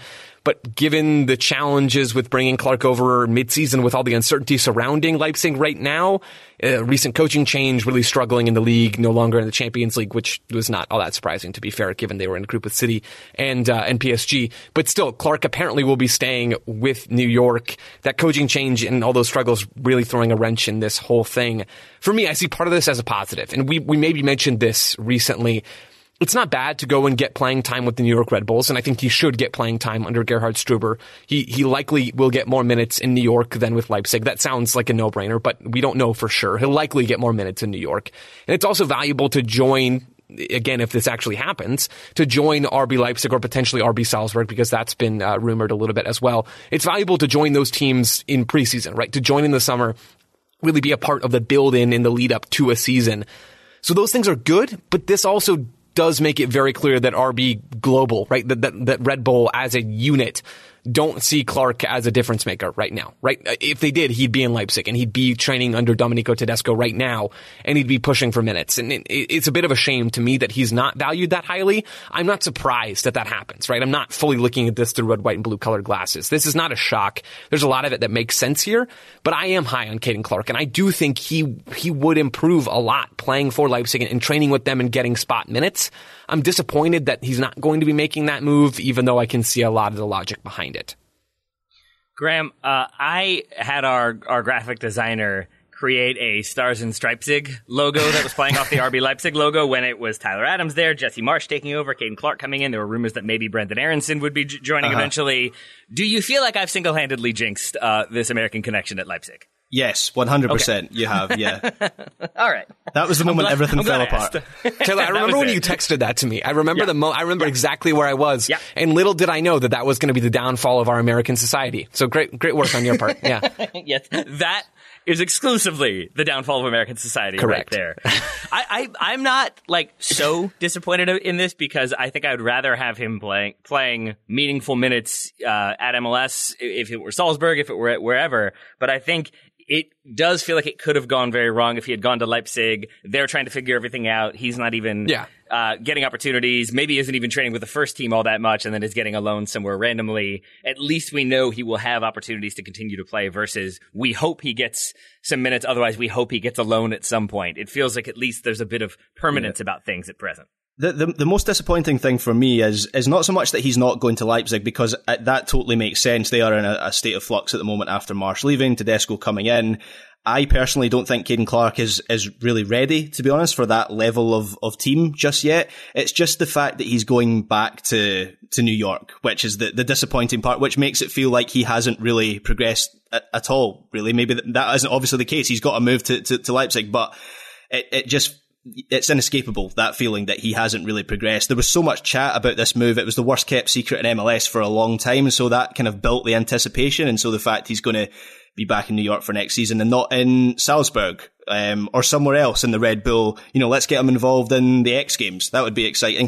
But given the challenges with bringing Clark over midseason with all the uncertainty surrounding Leipzig right now, uh, recent coaching change, really struggling in the league, no longer in the Champions League, which was not all that surprising, to be fair, given they were in a group with City and uh, and P S G. But still, Clark apparently will be staying with New York. That coaching change and all those struggles really throwing a wrench in this whole thing. For me, I see part of this as a positive. And we, we maybe mentioned this recently. It's not bad to go and get playing time with the New York Red Bulls, and I think he should get playing time under Gerhard Struber. He he likely will get more minutes in New York than with Leipzig. That sounds like a no-brainer, but we don't know for sure. He'll likely get more minutes in New York. And it's also valuable to join, again, if this actually happens, to join R B Leipzig or potentially R B Salzburg, because that's been uh, rumored a little bit as well. It's valuable to join those teams in preseason, right? To join in the summer, really be a part of the build-in in the lead-up to a season. So those things are good, but this also does make it very clear that R B Global, right, that, that, that Red Bull as a unit don't see Clark as a difference maker right now, right? If they did, he'd be in Leipzig and he'd be training under Domenico Tedesco right now and he'd be pushing for minutes. And it, it's a bit of a shame to me that he's not valued that highly. I'm not surprised that that happens, right? I'm not fully looking at this through red, white, and blue colored glasses. This is not a shock. There's a lot of it that makes sense here, but I am high on Caden Clark and I do think he, he would improve a lot playing for Leipzig and, and training with them and getting spot minutes. I'm disappointed that he's not going to be making that move, even though I can see a lot of the logic behind it. Graham, uh, I had our, our graphic designer create a Stars and Stripesig logo that was playing off the R B Leipzig logo when it was Tyler Adams there, Jesse Marsch taking over, Caden Clark coming in. There were rumors that maybe Brendan Aronson would be j- joining uh-huh. eventually. Do you feel like I've single-handedly jinxed uh, this American connection at Leipzig? Yes, one hundred percent okay. You have, yeah. All right. That was the moment glad, everything I'm fell apart. Taylor, I remember when it. you texted that to me. I remember yeah. the mo- I remember yeah. exactly where I was. Yeah. And little did I know that that was going to be the downfall of our American society. So great great work on your part. Yeah. Yes. That is exclusively the downfall of American society. Correct. Right there. I, I, I'm not like so disappointed in this because I think I would rather have him playing, playing meaningful minutes, uh, at M L S if it were Salzburg, if it were wherever. But I think it does feel like it could have gone very wrong if he had gone to Leipzig. They're trying to figure everything out. He's not even yeah. uh, getting opportunities. Maybe isn't even training with the first team all that much and then is getting a loan somewhere randomly. At least we know he will have opportunities to continue to play versus we hope he gets some minutes. Otherwise, we hope he gets a loan at some point. It feels like at least there's a bit of permanence yeah. about things at present. The, the the most disappointing thing for me is is not so much that he's not going to Leipzig, because that totally makes sense. They are in a, a state of flux at the moment after Marsch leaving, Tedesco coming in. I personally don't think Caden Clark is is really ready, to be honest, for that level of, of team just yet. It's just the fact that he's going back to, to New York, which is the, the disappointing part, which makes it feel like he hasn't really progressed at, at all, really. Maybe that, that isn't obviously the case. He's got to move to, to, to Leipzig, but it, it just... it's inescapable, that feeling that he hasn't really progressed. There was so much chat about this move. It was the worst kept secret in M L S for a long time. So that kind of built the anticipation. And so the fact he's going to be back in New York for next season and not in Salzburg, um, or somewhere else in the Red Bull, you know, let's get him involved in the X Games. That would be exciting.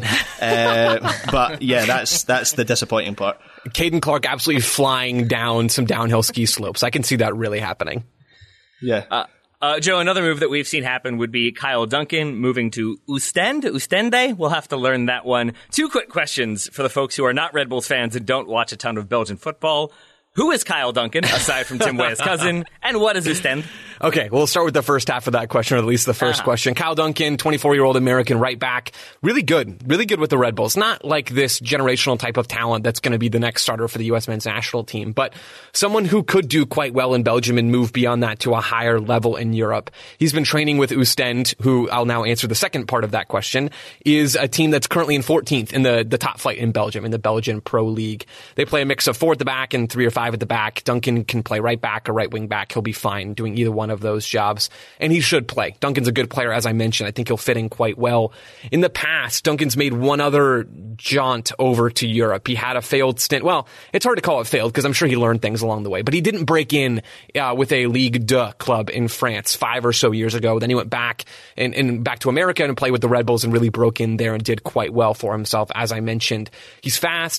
uh, but yeah, that's, that's the disappointing part. Caden Clark absolutely flying down some downhill ski slopes. I can see that really happening. Yeah. Uh, Uh, Joe, another move that we've seen happen would be Kyle Duncan moving to Ostend. Ostende? We'll have to learn that one. Two quick questions for the folks who are not Red Bulls fans and don't watch a ton of Belgian football. Who is Kyle Duncan, aside from Tim Weah's cousin? And what is Ostend? Okay, we'll start with the first half of that question, or at least the first uh-huh. question. Kyle Duncan, twenty-four-year-old American right back. Really good. Really good with the Red Bulls. Not like this generational type of talent that's going to be the next starter for the U S men's national team, but someone who could do quite well in Belgium and move beyond that to a higher level in Europe. He's been training with Ostend, who I'll now answer the second part of that question, is a team that's currently in fourteenth in the, the top flight in Belgium, in the Belgian Pro League. They play a mix of four at the back and three or five at the back. Duncan can play right back or right wing back. He'll be fine doing either one of those jobs, and he should play. Duncan's a good player, as I mentioned. I think he'll fit in quite well. In the past, Duncan's made one other jaunt over to Europe. He had a failed stint. Well, it's hard to call it failed because I'm sure he learned things along the way, but he didn't break in uh, with a Ligue deux club in France five or so years ago. Then he went back and, and back to America and played with the Red Bulls and really broke in there and did quite well for himself, as I mentioned. He's fast.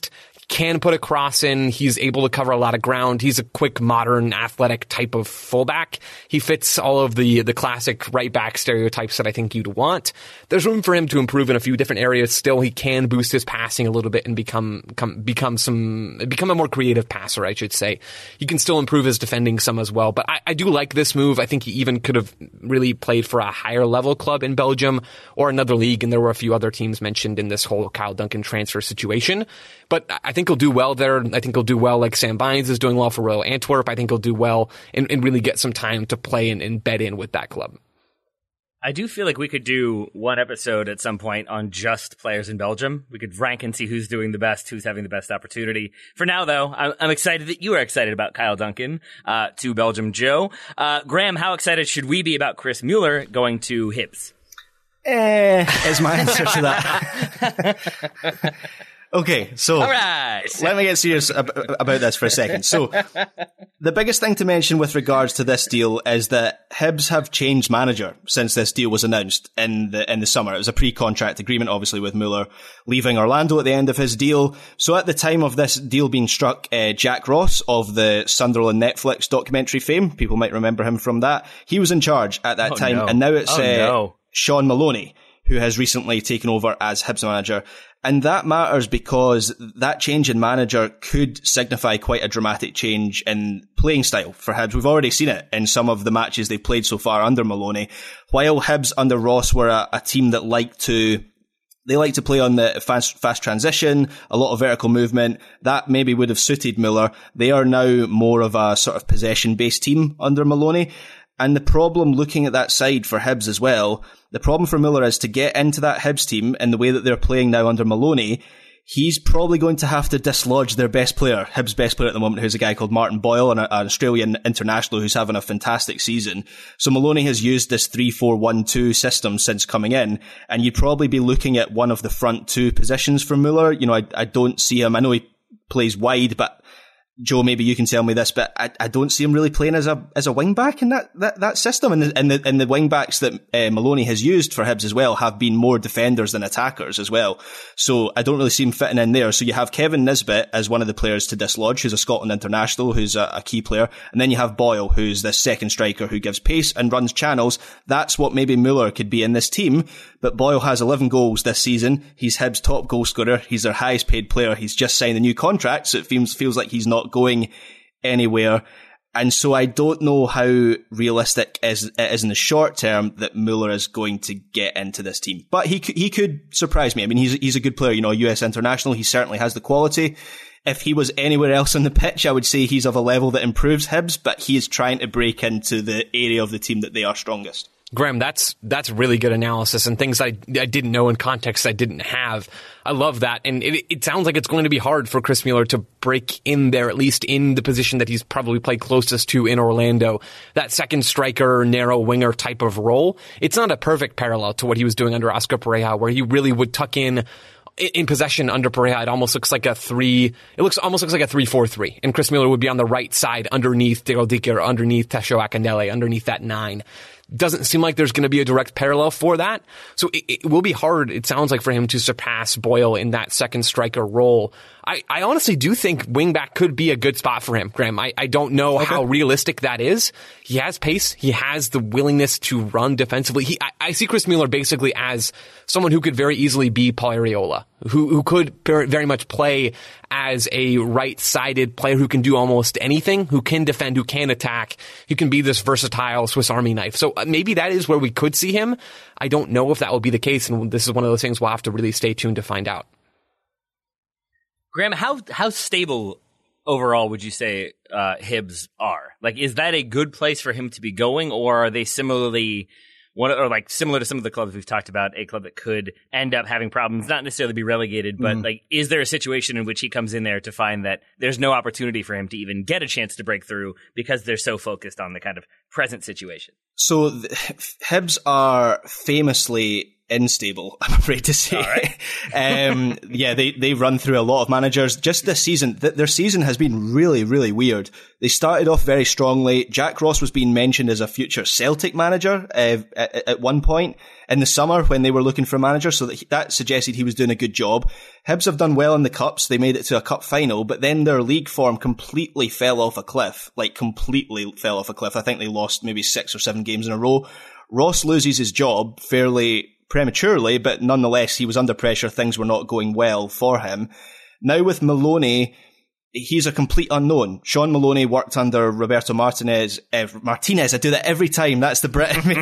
can put a cross in. He's able to cover a lot of ground. He's a quick, modern, athletic type of fullback. He fits all of the, the classic right back stereotypes that I think you'd want. There's room for him to improve in a few different areas. Still, he can boost his passing a little bit and become, come, become some, become a more creative passer, I should say. He can still improve his defending some as well. But I, I do like this move. I think he even could have really played for a higher level club in Belgium or another league. And there were a few other teams mentioned in this whole Kyle Duncan transfer situation. But I think he'll do well there. I think he'll do well like Sam Bynes is doing well for Royal Antwerp. I think he'll do well and, and really get some time to play and, and bed in with that club. I do feel like we could do one episode at some point on just players in Belgium. We could rank and see who's doing the best, who's having the best opportunity. For now, though, I'm, I'm excited that you are excited about Kyle Duncan uh, to Belgium. Joe, uh, Graham, how excited should we be about Chris Mueller going to Hibs? Eh, is my answer to that. Okay, so All right. let me get serious ab- about this for a second. So the biggest thing to mention with regards to this deal is that Hibs have changed manager since this deal was announced in the in the summer. It was a pre-contract agreement, obviously, with Mueller leaving Orlando at the end of his deal. So at the time of this deal being struck, uh, Jack Ross of the Sunderland Netflix documentary fame, people might remember him from that, he was in charge at that oh, time. No. And now it's oh, uh, no. Sean Maloney, who has recently taken over as Hibs manager. And that matters because that change in manager could signify quite a dramatic change in playing style for Hibs. We've already seen it in some of the matches they've played so far under Maloney. While Hibs under Ross were a, a team that liked to They like to play on the fast, fast transition, a lot of vertical movement. That maybe would have suited Mueller. They are now more of a sort of possession-based team under Maloney. And the problem looking at that side for Hibs as well, the problem for Mueller is to get into that Hibs team in the way that they're playing now under Maloney, he's probably going to have to dislodge their best player, Hibs' best player at the moment, who's a guy called Martin Boyle, an, an Australian international who's having a fantastic season. So Maloney has used this three four one two system since coming in, and you'd probably be looking at one of the front two positions for Mueller. You know, I, I don't see him, I know he plays wide, but Joe, maybe you can tell me this, but I, I don't see him really playing as a as a wing back in that, that, that system. And the, and the and the wing backs that uh, Maloney has used for Hibs as well have been more defenders than attackers as well. So I don't really see him fitting in there. So you have Kevin Nisbet as one of the players to dislodge, who's a Scotland international, who's a, a key player, and then you have Boyle, who's the second striker who gives pace and runs channels. That's what maybe Mueller could be in this team. But Boyle has eleven goals this season. He's Hibs' top goal scorer. He's their highest paid player. He's just signed a new contract, so it feels feels like he's not going anywhere. And so I don't know how realistic is, it is in the short term that Mueller is going to get into this team. But he could, he could surprise me. I mean, he's, he's a good player, you know, a U S international. He certainly has the quality. If he was anywhere else on the pitch, I would say he's of a level that improves Hibs, but he is trying to break into the area of the team that they are strongest. Graham, that's that's really good analysis and things I, I didn't know in context I didn't have. I love that. And it, it sounds like it's going to be hard for Chris Mueller to break in there, at least in the position that he's probably played closest to in Orlando. That second striker, narrow winger type of role. It's not a perfect parallel to what he was doing under Oscar Pareja, where he really would tuck in in possession under Pareja. It almost looks like a three, it looks almost looks like a three four three. And Chris Mueller would be on the right side underneath Daryl Dike, underneath Tesho Akindele, underneath that nine. Doesn't seem like there's going to be a direct parallel for that. So it, it will be hard, it sounds like, for him to surpass Boyle in that second striker role. I, I honestly do think wingback could be a good spot for him, Graham. I, I don't know okay. how realistic that is. He has pace. He has the willingness to run defensively. He, I, I see Chris Mueller basically as someone who could very easily be Paul Arriola, who, who could very much play as a right-sided player who can do almost anything, who can defend, who can attack, who can be this versatile Swiss Army knife. So maybe that is where we could see him. I don't know if that will be the case, and this is one of those things we'll have to really stay tuned to find out. Graham, how how stable overall would you say uh, Hibs are? Like, is that a good place for him to be going, or are they similarly one or like similar to some of the clubs we've talked about, a club that could end up having problems, not necessarily be relegated, but mm. like, is there a situation in which he comes in there to find that there's no opportunity for him to even get a chance to break through because they're so focused on the kind of present situation? So the, Hibs are famously unstable, I'm afraid to say. Right. um, yeah, they, they run through a lot of managers. Just this season, th- their season has been really, really weird. They started off very strongly. Jack Ross was being mentioned as a future Celtic manager uh, at, at one point in the summer when they were looking for a manager, so that, he, that suggested he was doing a good job. Hibs have done well in the Cups. They made it to a cup final, but then their league form completely fell off a cliff. Like, completely fell off a cliff. I think they lost maybe six or seven games in a row. Ross loses his job fairly prematurely, but nonetheless, he was under pressure. Things were not going well for him. Now with Maloney, he's a complete unknown. Sean Maloney worked under Roberto Martinez. Uh, Martinez, I do that every time. That's the Brit in me.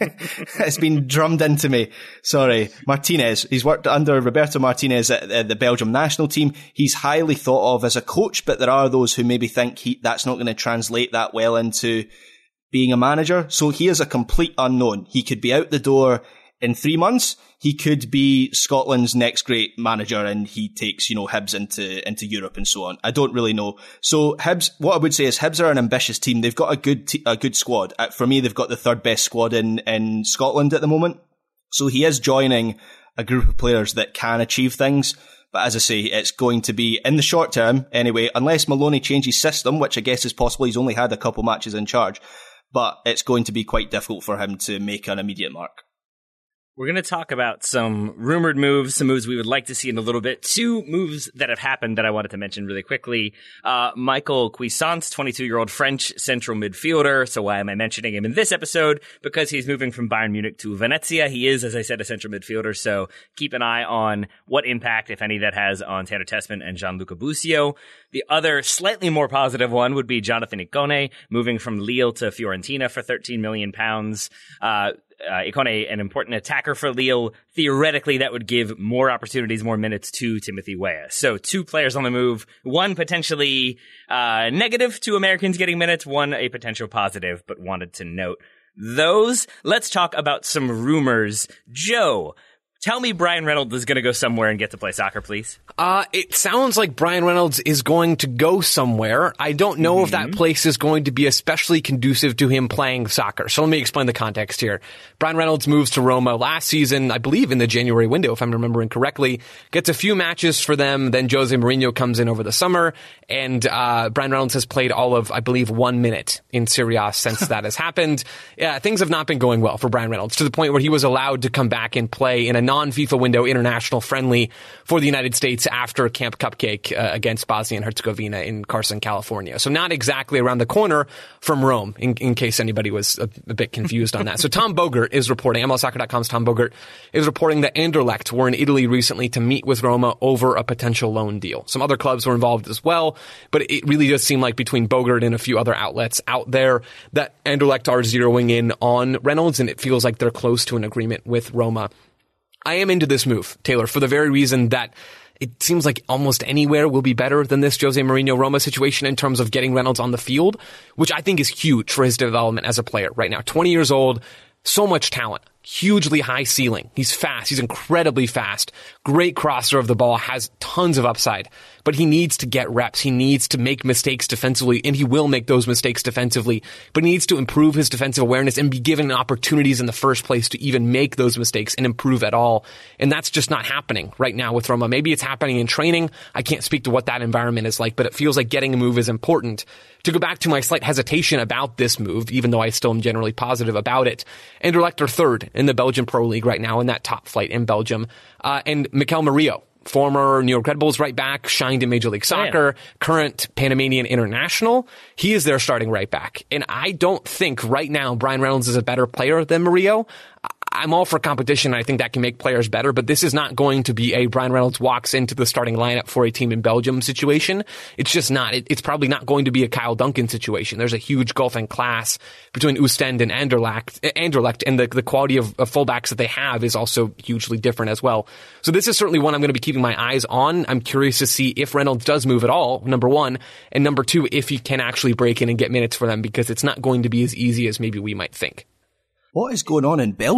It's been drummed into me. Sorry. Martinez. He's worked under Roberto Martinez at, at the Belgium national team. He's highly thought of as a coach, but there are those who maybe think he, that's not going to translate that well into being a manager. So he is a complete unknown. He could be out the door in three months. He could be Scotland's next great manager and he takes, you know, Hibs into, into Europe and so on. I don't really know. So Hibs, what I would say is Hibs are an ambitious team. They've got a good, t- a good squad. Uh, for me, they've got the third best squad in, in Scotland at the moment. So he is joining a group of players that can achieve things. But as I say, it's going to be, in the short term anyway, unless Maloney changes system, which I guess is possible. He's only had a couple matches in charge, but it's going to be quite difficult for him to make an immediate mark. We're going to talk about some rumored moves, some moves we would like to see in a little bit. Two moves that have happened that I wanted to mention really quickly. Uh, Michael Cuisance, twenty-two-year-old French central midfielder. So why am I mentioning him in this episode? Because he's moving from Bayern Munich to Venezia. He is, as I said, a central midfielder. So keep an eye on what impact, if any, that has on Tanner Tessman and Gianluca Busio. The other slightly more positive one would be Jonathan Ikone, moving from Lille to Fiorentina for thirteen million pounds. Uh, Uh, Ikone, an important attacker for Lille. Theoretically, that would give more opportunities, more minutes to Timothy Weah. So two players on the move, one potentially uh, negative to Americans getting minutes, one a potential positive, but wanted to note those. Let's talk about some rumors. Joe, tell me Brian Reynolds is going to go somewhere and get to play soccer, please. Uh, it sounds like Brian Reynolds is going to go somewhere. I don't know mm-hmm. if that place is going to be especially conducive to him playing soccer. So let me explain the context here. Brian Reynolds moves to Roma last season, I believe in the January window, if I'm remembering correctly. Gets a few matches for them. Then Jose Mourinho comes in over the summer. And uh, Brian Reynolds has played all of, I believe, one minute in Serie A since that has happened. Yeah, things have not been going well for Brian Reynolds to the point where he was allowed to come back and play in a non-FIFA window international friendly for the United States after Camp Cupcake uh, against Bosnia and Herzegovina in Carson, California. So not exactly around the corner from Rome, in, in case anybody was a, a bit confused on that. So Tom Bogert is reporting, M L Soccer dot com's Tom Bogert is reporting that Anderlecht were in Italy recently to meet with Roma over a potential loan deal. Some other clubs were involved as well, but it really does seem like between Bogert and a few other outlets out there that Anderlecht are zeroing in on Reynolds, and it feels like they're close to an agreement with Roma. I am into this move, Taylor, for the very reason that it seems like almost anywhere will be better than this Jose Mourinho Roma situation in terms of getting Reynolds on the field, which I think is huge for his development as a player right now. twenty years old, so much talent, hugely high ceiling. He's fast. He's incredibly fast. Great crosser of the ball, has tons of upside, but he needs to get reps. He needs to make mistakes defensively, and he will make those mistakes defensively, but he needs to improve his defensive awareness and be given opportunities in the first place to even make those mistakes and improve at all. And that's just not happening right now with Roma. Maybe it's happening in training. I can't speak to what that environment is like, but it feels like getting a move is important. To go back to my slight hesitation about this move, even though I still am generally positive about it, Anderlecht are third in the Belgian Pro League right now in that top flight in Belgium. Uh, and Mikel Murillo, former New York Red Bulls right back, shined in Major League Soccer, oh, yeah. current Panamanian international. He is their starting right back. And I don't think right now Brian Reynolds is a better player than Murillo. I'm all for competition. I think that can make players better, but this is not going to be a Brian Reynolds walks into the starting lineup for a team in Belgium situation. It's just not. It, it's probably not going to be a Kyle Duncan situation. There's a huge gulf in class between Oostende and Anderlecht, Anderlecht and the, the quality of, of fullbacks that they have is also hugely different as well. So this is certainly one I'm going to be keeping my eyes on. I'm curious to see if Reynolds does move at all, number one, and number two, if he can actually break in and get minutes for them, because it's not going to be as easy as maybe we might think. What is going on in Belgium?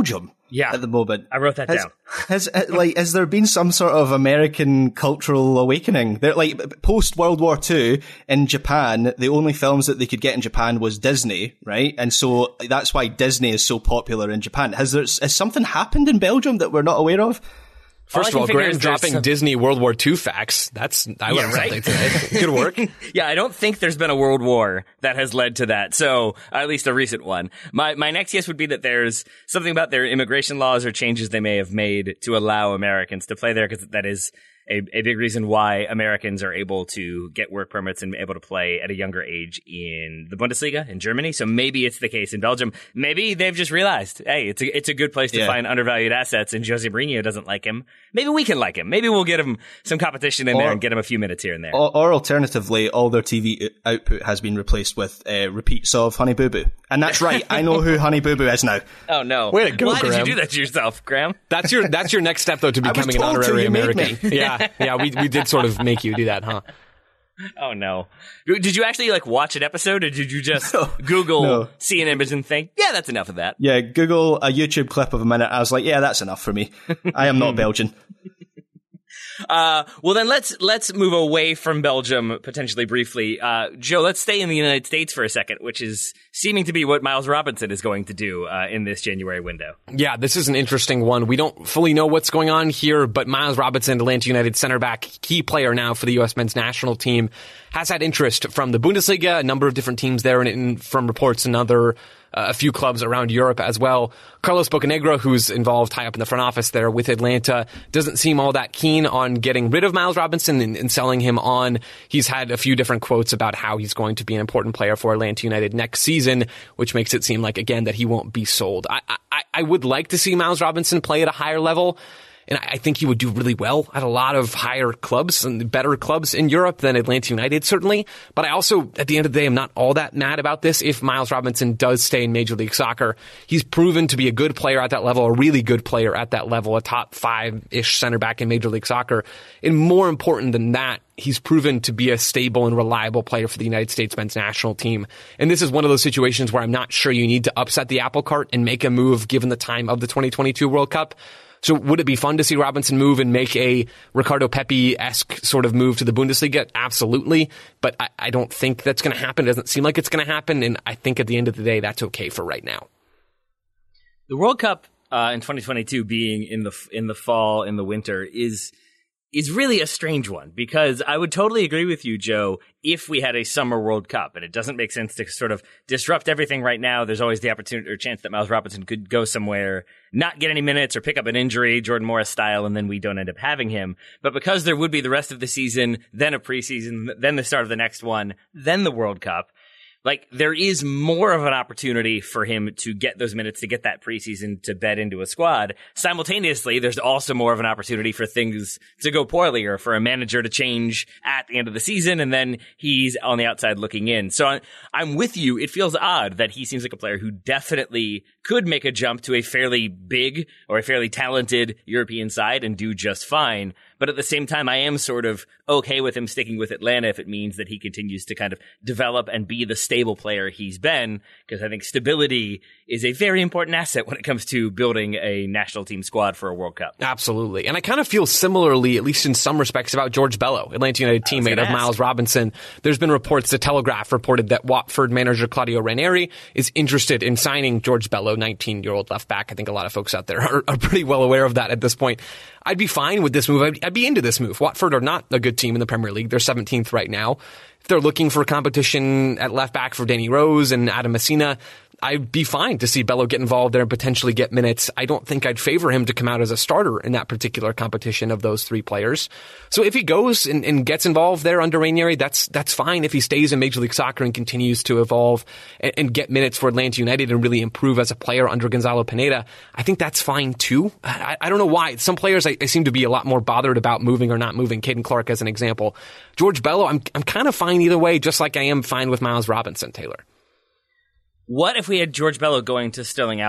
Yeah, at the moment. I wrote that has, down. Has like has there been some sort of American cultural awakening? They're like post World War Two in Japan, the only films that they could get in Japan was Disney, right? And so that's why Disney is so popular in Japan. Has there has something happened in Belgium that we're not aware of? First of all, Graham dropping some... Disney World War Two facts. That's, I learned yeah, right? something today. Good work. Yeah, I don't think there's been a world war that has led to that. So, at least a recent one. My, my next guess would be that there's something about their immigration laws or changes they may have made to allow Americans to play there, because that is a, a big reason why Americans are able to get work permits and able to play at a younger age in the Bundesliga in Germany. So maybe it's the case in Belgium. Maybe they've just realized, hey, it's a, it's a good place to yeah. find undervalued assets, and Jose Mourinho doesn't like him. Maybe we can like him. Maybe we'll get him some competition in or, there and get him a few minutes here and there. Or, or alternatively, all their T V output has been replaced with uh, repeats of Honey Boo Boo. And that's right, I know who Honey Boo Boo is now. Oh, no. Way to go, Why Graham. did you do that to yourself, Graham? That's your that's your next step, though, to becoming an honorary American. yeah, yeah, we we did sort of make you do that, huh? Oh, no. Did you actually, like, watch an episode, or did you just no, Google, no. see an image and think, yeah, that's enough of that? Yeah, Google a YouTube clip of a minute. I was like, yeah, that's enough for me. I am not Belgian. Uh, well, then let's let's move away from Belgium potentially briefly. Uh, Joe, let's stay in the United States for a second, which is seeming to be what Miles Robinson is going to do uh, in this January window. Yeah, this is an interesting one. We don't fully know what's going on here, but Miles Robinson, Atlanta United center back, key player now for the U S men's national team, has had interest from the Bundesliga, a number of different teams there, and, and from reports another Uh, a few clubs around Europe as well. Carlos Bocanegra, who's involved high up in the front office there with Atlanta, doesn't seem all that keen on getting rid of Miles Robinson and, and selling him on. He's had a few different quotes about how he's going to be an important player for Atlanta United next season, which makes it seem like, again, that he won't be sold. I, I, I would like to see Miles Robinson play at a higher level. And I think he would do really well at a lot of higher clubs and better clubs in Europe than Atlanta United, certainly. But I also, at the end of the day, am not all that mad about this if Miles Robinson does stay in Major League Soccer. He's proven to be a good player at that level, a really good player at that level, a top five-ish center back in Major League Soccer. And more important than that, he's proven to be a stable and reliable player for the United States men's national team. And this is one of those situations where I'm not sure you need to upset the apple cart and make a move given the time of the twenty twenty-two World Cup. So would it be fun to see Robinson move and make a Ricardo Pepi-esque sort of move to the Bundesliga? Absolutely. But I, I don't think that's going to happen. It doesn't seem like it's going to happen. And I think at the end of the day, that's okay for right now. The World Cup uh, in twenty twenty-two being in the in the fall, in the winter, is is really a strange one, because I would totally agree with you, Joe, if we had a summer World Cup, and it doesn't make sense to sort of disrupt everything right now. There's always the opportunity or chance that Miles Robinson could go somewhere, not get any minutes or pick up an injury, Jordan Morris style, and then we don't end up having him. But because there would be the rest of the season, then a preseason, then the start of the next one, then the World Cup, like, there is more of an opportunity for him to get those minutes, to get that preseason, to bed into a squad. Simultaneously, there's also more of an opportunity for things to go poorly, or for a manager to change at the end of the season, and then he's on the outside looking in. So I'm with you. It feels odd that he seems like a player who definitely could make a jump to a fairly big or a fairly talented European side and do just fine. But at the same time, I am sort of okay with him sticking with Atlanta if it means that he continues to kind of develop and be the stable player he's been, because I think stability is a very important asset when it comes to building a national team squad for a World Cup. Absolutely. And I kind of feel similarly, at least in some respects, about George Bello, Atlanta United teammate of ask. Miles Robinson. There's been reports, the Telegraph reported that Watford manager Claudio Ranieri is interested in signing George Bello, nineteen-year-old left back. I think a lot of folks out there are, are pretty well aware of that at this point. I'd be fine with this move. I'd, I'd be into this move. Watford are not a good team in the Premier League. They're seventeenth right now. If they're looking for competition at left back for Danny Rose and Adam Messina, I'd be fine to see Bello get involved there and potentially get minutes. I don't think I'd favor him to come out as a starter in that particular competition of those three players. So if he goes and, and gets involved there under Ranieri, that's that's fine. If he stays in Major League Soccer and continues to evolve and, and get minutes for Atlanta United and really improve as a player under Gonzalo Pineda, I think that's fine too. I, I don't know why. Some players I, I seem to be a lot more bothered about moving or not moving. Caden Clark as an example. George Bello, I'm I'm kind of fine either way, just like I am fine with Miles Robinson, Taylor. What if we had George Bello going to Stirling Albion?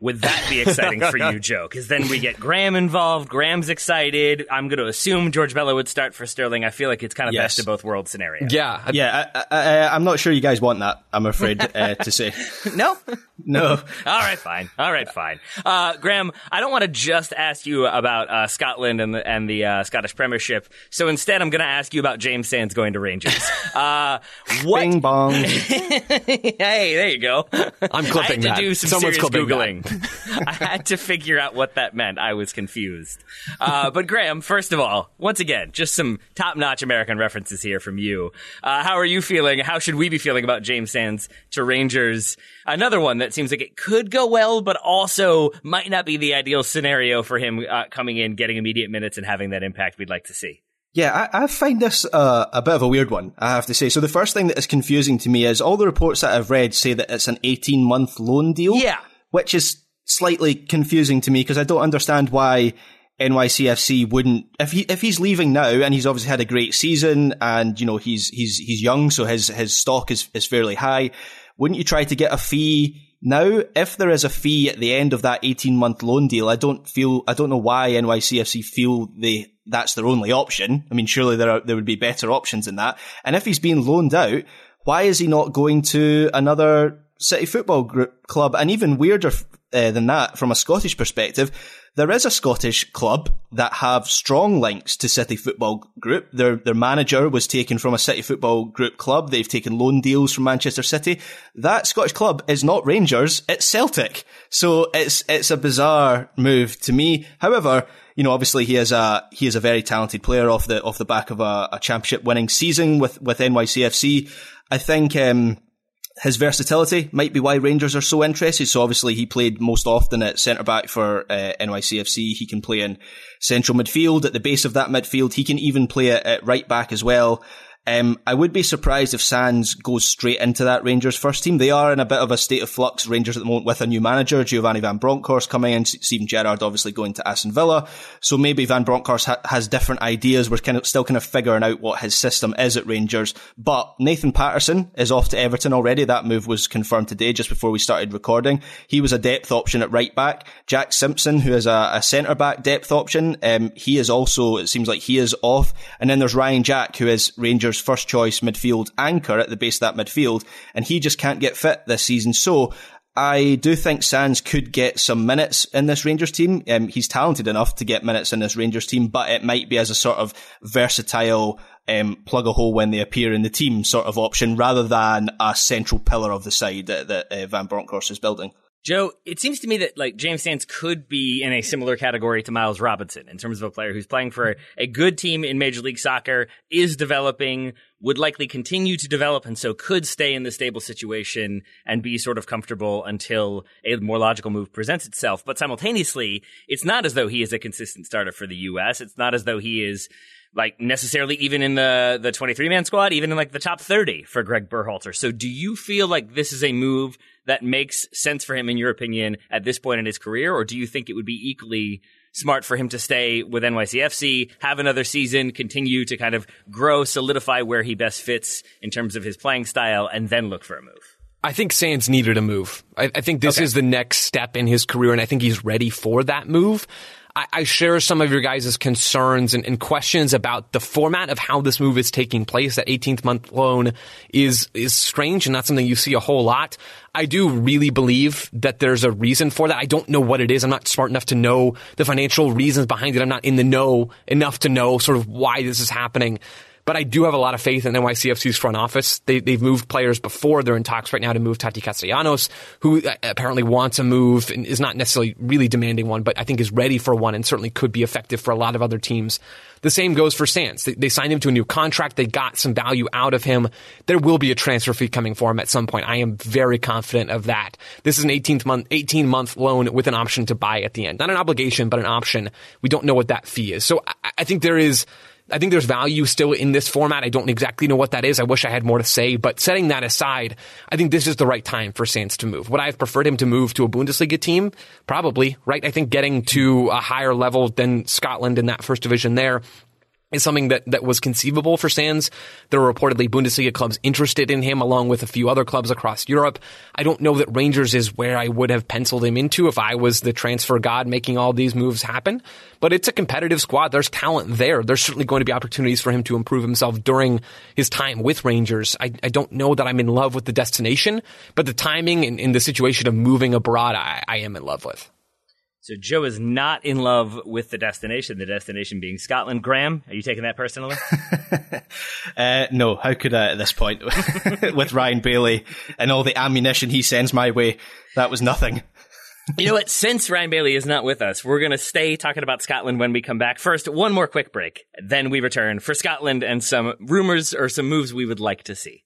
Would that be exciting for you, Joe? Because then we get Graham involved. Graham's excited. I'm going to assume George Bello would start for Sterling. I feel like it's kind of yes. best of both worlds scenario. Yeah. Yeah, I, I, I'm not sure you guys want that, I'm afraid uh, to say. No? No. All right, fine. All right, fine. Uh, Graham, I don't want to just ask you about uh, Scotland and the, and the uh, Scottish Premiership, so instead I'm going to ask you about James Sands going to Rangers. Uh, what? Bing bong. Hey, there you go. I'm clipping I had to that. do some Someone's serious clipping Googling. That. I had to figure out what that meant. I was confused. Uh, but Graham, first of all, once again, just some top-notch American references here from you. Uh, how are you feeling? How should we be feeling about James Sands to Rangers? Another one that seems like it could go well, but also might not be the ideal scenario for him uh, coming in, getting immediate minutes, and having that impact we'd like to see. Yeah, I, I find this uh, a bit of a weird one, I have to say. So the first thing that is confusing to me is all the reports that I've read say that it's an eighteen-month loan deal. Yeah. Which is slightly confusing to me because I don't understand why N Y C F C wouldn't, if he if he's leaving now and he's obviously had a great season and you know he's he's he's young, so his his stock is is fairly high, wouldn't you try to get a fee now? If there is a fee at the end of that eighteen month loan deal, I don't feel I don't know why N Y C F C feel they that's their only option. I mean, surely there are, there would be better options than that. And if he's being loaned out, why is he not going to another City Football Group club? And even weirder uh, than that, from a Scottish perspective, there is a Scottish club that have strong links to City Football Group. Their their manager was taken from a City Football Group club. They've taken loan deals from Manchester City. That Scottish club is not Rangers, it's Celtic. So it's it's a bizarre move to me. However, you know, obviously he is a he is a very talented player off the off the back of a, a championship winning season with with N Y C F C. I think um his versatility might be why Rangers are so interested. So obviously he played most often at centre-back for uh, N Y C F C. He can play in central midfield, at the base of that midfield. He can even play at, at right-back as well. Um, I would be surprised if Sands goes straight into that Rangers first team. They are in a bit of a state of flux, Rangers at the moment, with a new manager, Giovanni Van Bronckhorst coming in, Steven Gerrard obviously going to Aston Villa. So maybe Van Bronckhorst ha- has different ideas. We're kind of still kind of figuring out what his system is at Rangers. But Nathan Patterson is off to Everton already. That move was confirmed today, just before we started recording. He was a depth option at right back. Jack Simpson, who is a, a centre back depth option, um, he is also, it seems like he is off. And then there's Ryan Jack, who is Rangers first choice midfield anchor at the base of that midfield, and he just can't get fit this season. So I do think Sands could get some minutes in this Rangers team. Um, he's talented enough to get minutes in this Rangers team, but it might be as a sort of versatile um, plug a hole when they appear in the team sort of option, rather than a central pillar of the side that, that uh, Van Bronckhorst is building. Joe, it seems to me that like James Sands could be in a similar category to Miles Robinson in terms of a player who's playing for a good team in Major League Soccer, is developing, would likely continue to develop, and so could stay in the stable situation and be sort of comfortable until a more logical move presents itself. But simultaneously, it's not as though he is a consistent starter for the U S. It's not as though he is like necessarily even in the, the twenty-three man squad, even in like the top thirty for Greg Berhalter. So do you feel like this is a move that makes sense for him, in your opinion, at this point in his career? Or do you think it would be equally smart for him to stay with N Y C F C, have another season, continue to kind of grow, solidify where he best fits in terms of his playing style, and then look for a move? I think Sands needed a move. I, I think this okay. is the next step in his career, and I think he's ready for that move. I, I share some of your guys' concerns and, and questions about the format of how this move is taking place. That eighteenth month loan is is strange and not something you see a whole lot. I do really believe that there's a reason for that. I don't know what it is. I'm not smart enough to know the financial reasons behind it. I'm not in the know enough to know sort of why this is happening. But I do have a lot of faith in N Y C F C's front office. They, they've moved players before. They're in talks right now to move Tati Castellanos, who apparently wants a move and is not necessarily really demanding one, but I think is ready for one and certainly could be effective for a lot of other teams. The same goes for Sands. They, they signed him to a new contract. They got some value out of him. There will be a transfer fee coming for him at some point. I am very confident of that. This is an eighteenth month, eighteen month loan with an option to buy at the end. Not an obligation, but an option. We don't know what that fee is. So I, I think there is... I think there's value still in this format. I don't exactly know what that is. I wish I had more to say. But setting that aside, I think this is the right time for Sands to move. Would I have preferred him to move to a Bundesliga team? Probably, right? I think getting to a higher level than Scotland in that first division there is something that, that was conceivable for Sands. There are reportedly Bundesliga clubs interested in him, along with a few other clubs across Europe. I don't know that Rangers is where I would have penciled him into if I was the transfer god making all these moves happen. But it's a competitive squad. There's talent there. There's certainly going to be opportunities for him to improve himself during his time with Rangers. I, I don't know that I'm in love with the destination, but the timing and, and the situation of moving abroad, I, I am in love with. So Joe is not in love with the destination, the destination being Scotland. Graham, are you taking that personally? uh, no, how could I at this point? With Ryan Bailey and all the ammunition he sends my way, that was nothing. You know what? Since Ryan Bailey is not with us, we're going to stay talking about Scotland when we come back. First, one more quick break. Then we return for Scotland and some rumors or some moves we would like to see.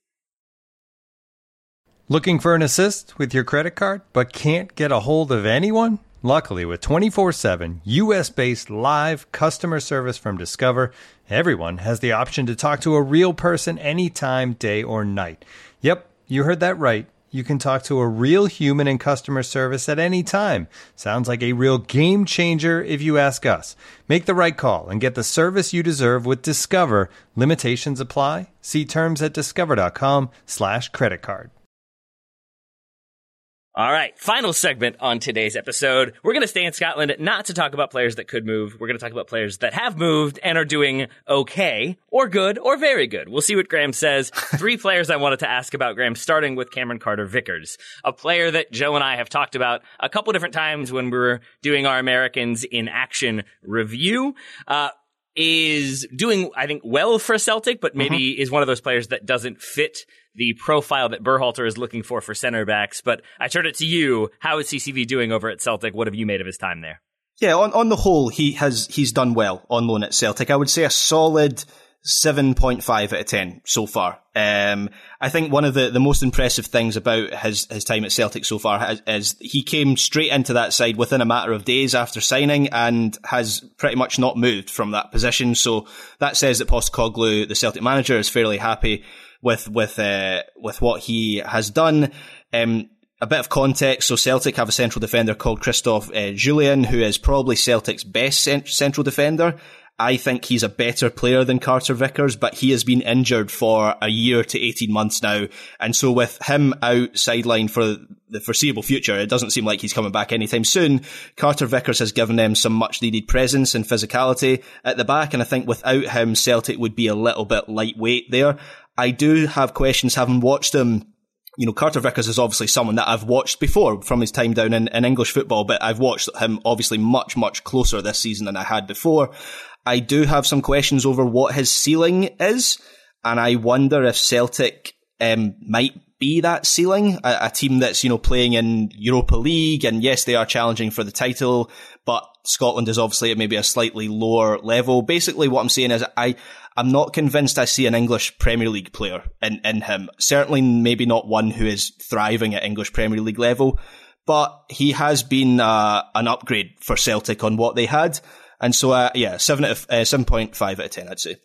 Looking for an assist with your credit card, but can't get a hold of anyone? Luckily, with twenty-four seven U S-based live customer service from Discover, everyone has the option to talk to a real person anytime, day or night. Yep, you heard that right. You can talk to a real human in customer service at any time. Sounds like a real game changer if you ask us. Make the right call and get the service you deserve with Discover. Limitations apply. See terms at discover.com slash credit card. All right, final segment on today's episode. We're going to stay in Scotland, not to talk about players that could move. We're going to talk about players that have moved and are doing okay, or good, or very good. We'll see what Graham says. Three players I wanted to ask about, Graham, starting with Cameron Carter-Vickers, a player that Joe and I have talked about a couple different times when we were doing our Americans in Action review. Uh, is doing, I think, well for Celtic, but maybe mm-hmm. is one of those players that doesn't fit the profile that Berhalter is looking for for center backs. But I turn it to you. How is C C V doing over at Celtic? What have you made of his time there? Yeah, on, on the whole, he has he's done well on loan at Celtic. I would say a solid seven point five out of ten so far. Um, I think one of the, the most impressive things about his, his time at Celtic so far has, is he came straight into that side within a matter of days after signing and has pretty much not moved from that position. So that says that Postecoglou, the Celtic manager, is fairly happy with with uh, with what he has done. Um, a bit of context, so Celtic have a central defender called Christophe uh, Jullien, who is probably Celtic's best cent- central defender. I think he's a better player than Carter-Vickers, but he has been injured for a year to eighteen months now. And so with him out sidelined for the foreseeable future, it doesn't seem like he's coming back anytime soon. Carter-Vickers has given them some much needed presence and physicality at the back. And I think without him, Celtic would be a little bit lightweight there. I do have questions having watched him. You know, Carter-Vickers is obviously someone that I've watched before from his time down in, in English football, but I've watched him obviously much, much closer this season than I had before. I do have some questions over what his ceiling is, and I wonder if Celtic um, might be that ceiling, a, a team that's, you know, playing in Europa League, and yes, they are challenging for the title, but Scotland is obviously at maybe a slightly lower level. Basically, what I'm saying is I, I'm not convinced I see an English Premier League player in, in him. Certainly maybe not one who is thriving at English Premier League level, but he has been uh, an upgrade for Celtic on what they had. And so, uh, yeah, seven out of, uh, seven point five out of ten, I'd say.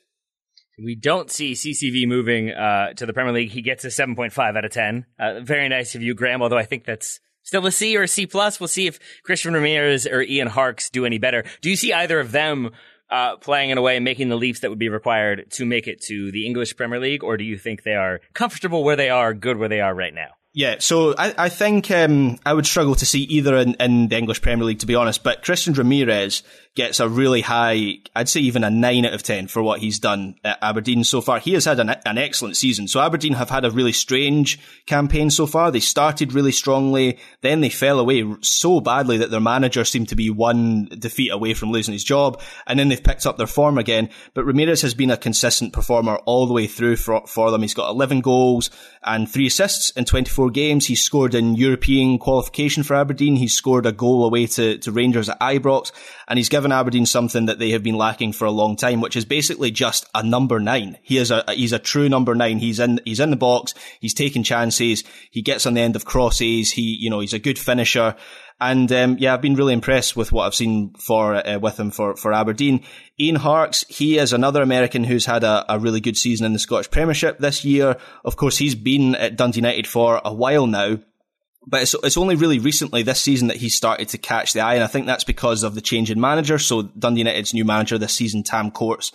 We don't see C C V moving uh, to the Premier League. He gets a seven point five out of ten. Uh, very nice of you, Graham, although I think that's still a C or a C plus. We'll see if Christian Ramirez or Ian Harkes do any better. Do you see either of them uh, playing in a way and making the leaps that would be required to make it to the English Premier League, or do you think they are comfortable where they are, good where they are right now? Yeah, so I, I think um, I would struggle to see either in, in the English Premier League, to be honest, but Christian Ramirez gets a really high, I'd say even a nine out of ten for what he's done at Aberdeen so far. He has had an, an excellent season. So Aberdeen have had a really strange campaign so far. They started really strongly, then they fell away so badly that their manager seemed to be one defeat away from losing his job, and then they've picked up their form again. But Ramirez has been a consistent performer all the way through for, for them. He's got eleven goals and three assists in twenty-four games. He's scored in European qualification for Aberdeen. He's scored a goal away to, to Rangers at Ibrox, and he's given Aberdeen something that they have been lacking for a long time, which is basically just a number nine. He is a he's a true number nine. He's in he's in the box. He's taking chances. He gets on the end of crosses. He you know he's a good finisher. And um, yeah, I've been really impressed with what I've seen for uh, with him for, for Aberdeen. Ian Harkes, he is another American who's had a, a really good season in the Scottish Premiership this year. Of course, he's been at Dundee United for a while now, but it's, it's only really recently this season that he's started to catch the eye, and I think that's because of the change in manager. So Dundee United's new manager this season, Tam Courts,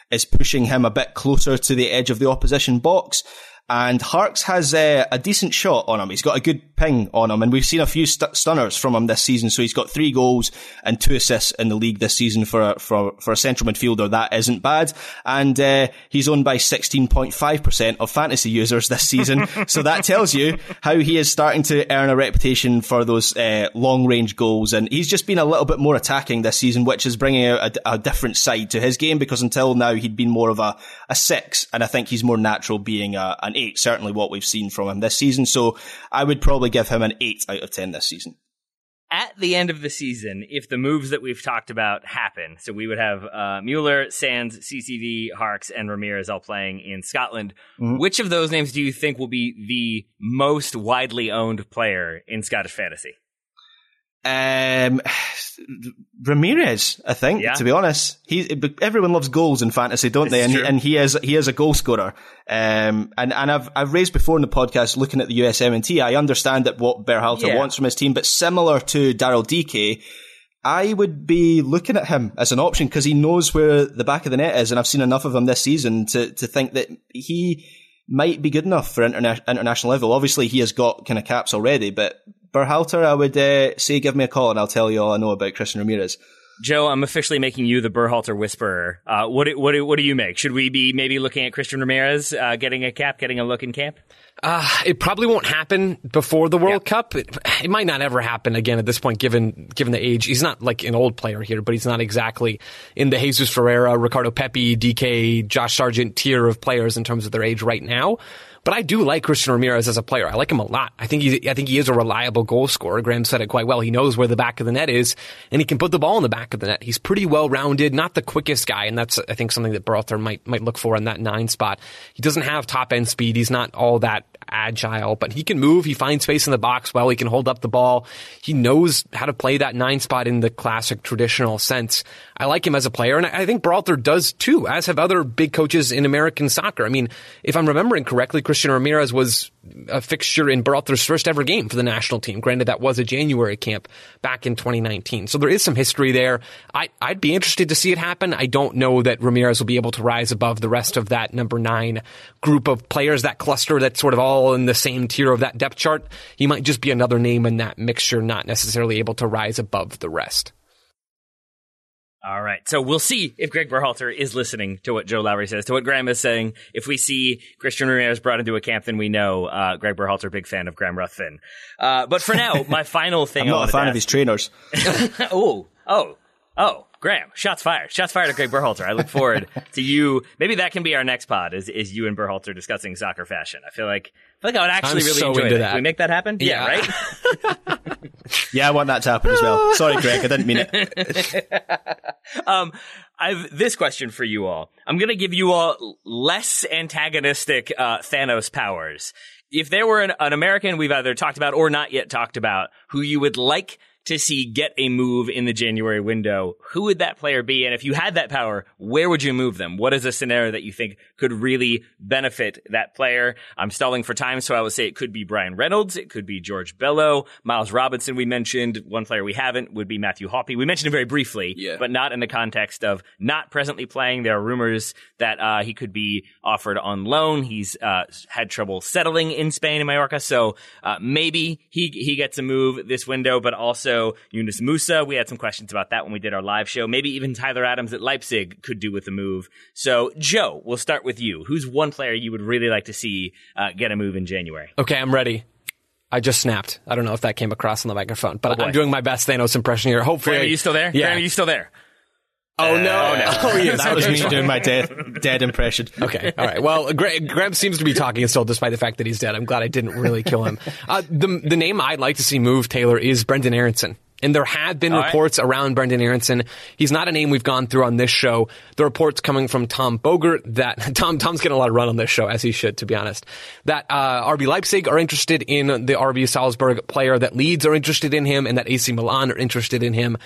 is pushing him a bit closer to the edge of the opposition box. And Harkes has uh, a decent shot on him. He's got a good ping on him. And we've seen a few st- stunners from him this season. So he's got three goals and two assists in the league this season for a, for, for a central midfielder. That isn't bad. And uh, he's owned by sixteen point five percent of fantasy users this season. So that tells you how he is starting to earn a reputation for those uh, long-range goals. And he's just been a little bit more attacking this season, which is bringing out a, a different side to his game, because until now he'd been more of a, a six. And I think he's more natural being a, an eight, certainly what we've seen from him this season. So I would probably give him an eight out of ten this season. At the end of the season, if the moves that we've talked about happen, so we would have uh, Mueller, Sands, C C V, Harkes, and Ramirez all playing in Scotland, mm-hmm. which of those names do you think will be the most widely owned player in Scottish fantasy? Um, Ramirez, I think, yeah. to be honest. He, everyone loves goals in fantasy, don't they? And he, and he is, he is a goal scorer. Um, and, and I've, I've raised before in the podcast, looking at the U S M N T, I understand that what Berhalter yeah. wants from his team, but similar to Daryl D K, I would be looking at him as an option because he knows where the back of the net is. And I've seen enough of him this season to, to think that he might be good enough for interna- international level. Obviously, he has got kind of caps already, but Berhalter, I would uh, say give me a call and I'll tell you all I know about Christian Ramirez. Joe, I'm officially making you the Berhalter whisperer. Uh, what, do, what, do, what do you make? Should we be maybe looking at Christian Ramirez uh, getting a cap, getting a look in camp? Uh, it probably won't happen before the World yeah. Cup. It, it might not ever happen again at this point, given given the age. He's not like an old player here, but he's not exactly in the Jesus Ferreira, Ricardo Pepi, D K, Josh Sargent tier of players in terms of their age right now. But I do like Christian Ramirez as a player. I like him a lot. I think he, I think he is a reliable goal scorer. Graham said it quite well. He knows where the back of the net is, and he can put the ball in the back of the net. He's pretty well-rounded, not the quickest guy, and that's, I think, something that Berhalter might, might look for in that nine spot. He doesn't have top-end speed. He's not all that agile, but he can move. He finds space in the box well. He can hold up the ball. He knows how to play that nine spot in the classic traditional sense. I like him as a player, and I think Berhalter does too, as have other big coaches in American soccer. I mean, if I'm remembering correctly, Christian Ramirez was a fixture in Berhalter's first ever game for the national team. Granted, that was a January camp back in twenty nineteen. So there is some history there. I, I'd be interested to see it happen. I don't know that Ramirez will be able to rise above the rest of that number nine group of players, that cluster that's sort of all in the same tier of that depth chart. He might just be another name in that mixture, not necessarily able to rise above the rest. All right. So we'll see if Greg Berhalter is listening to what Joe Lowry says, to what Graham is saying. If we see Christian Ramirez brought into a camp, then we know uh, Greg Berhalter, big fan of Graham Ruthven. Uh, but for now, my final thing. I'm not a fan of his trainers. oh, oh, oh. Graham, shots fired. Shots fired at Greg Berhalter. I look forward to you. Maybe that can be our next pod, is, is you and Berhalter discussing soccer fashion. I feel like I feel like I would actually I'm really so enjoy into that. that. Can we make that happen? Yeah, yeah right? Yeah, I want that to happen as well. Sorry, Greg, I didn't mean it. um, I've this question for you all. I'm going to give you all less antagonistic uh, Thanos powers. If there were an, an American we've either talked about or not yet talked about who you would like to see get a move in the January window, who would that player be? And if you had that power, where would you move them? What is a scenario that you think could really benefit that player? I'm stalling for time, so I would say it could be Brian Reynolds. It could be George Bello. Miles Robinson we mentioned. One player we haven't would be Matthew Hoppe. We mentioned him very briefly, yeah. but not in the context of not presently playing. There are rumors that uh, he could be offered on loan. He's uh, had trouble settling in Spain and Mallorca, so uh, maybe he he gets a move this window, but also Yunus Musa, we had some questions about that when we did our live show. Maybe even Tyler Adams at Leipzig could do with the move. So, Joe, we'll start with you. Who's one player you would really like to see uh, get a move in January? Okay, I'm ready. I just snapped. I don't know if that came across on the microphone, but oh I'm doing my best Thanos impression here. Hopefully, Graham, are you still there? Yeah. Graham, are you still there? Oh, no. Uh, oh, no. Oh, yeah, that was me doing my dead, dead impression. Okay. All right. Well, Graham, Graham seems to be talking still, despite the fact that he's dead. I'm glad I didn't really kill him. Uh, the, the name I'd like to see move, Taylor, is Brendan Aronson. And there have been All reports right. around Brendan Aronson. He's not a name we've gone through on this show. The reports coming from Tom Bogert that Tom Tom's getting a lot of run on this show, as he should, to be honest. That uh, R B Leipzig are interested in the R B Salzburg player, that Leeds are interested in him, and that A C Milan are interested in him.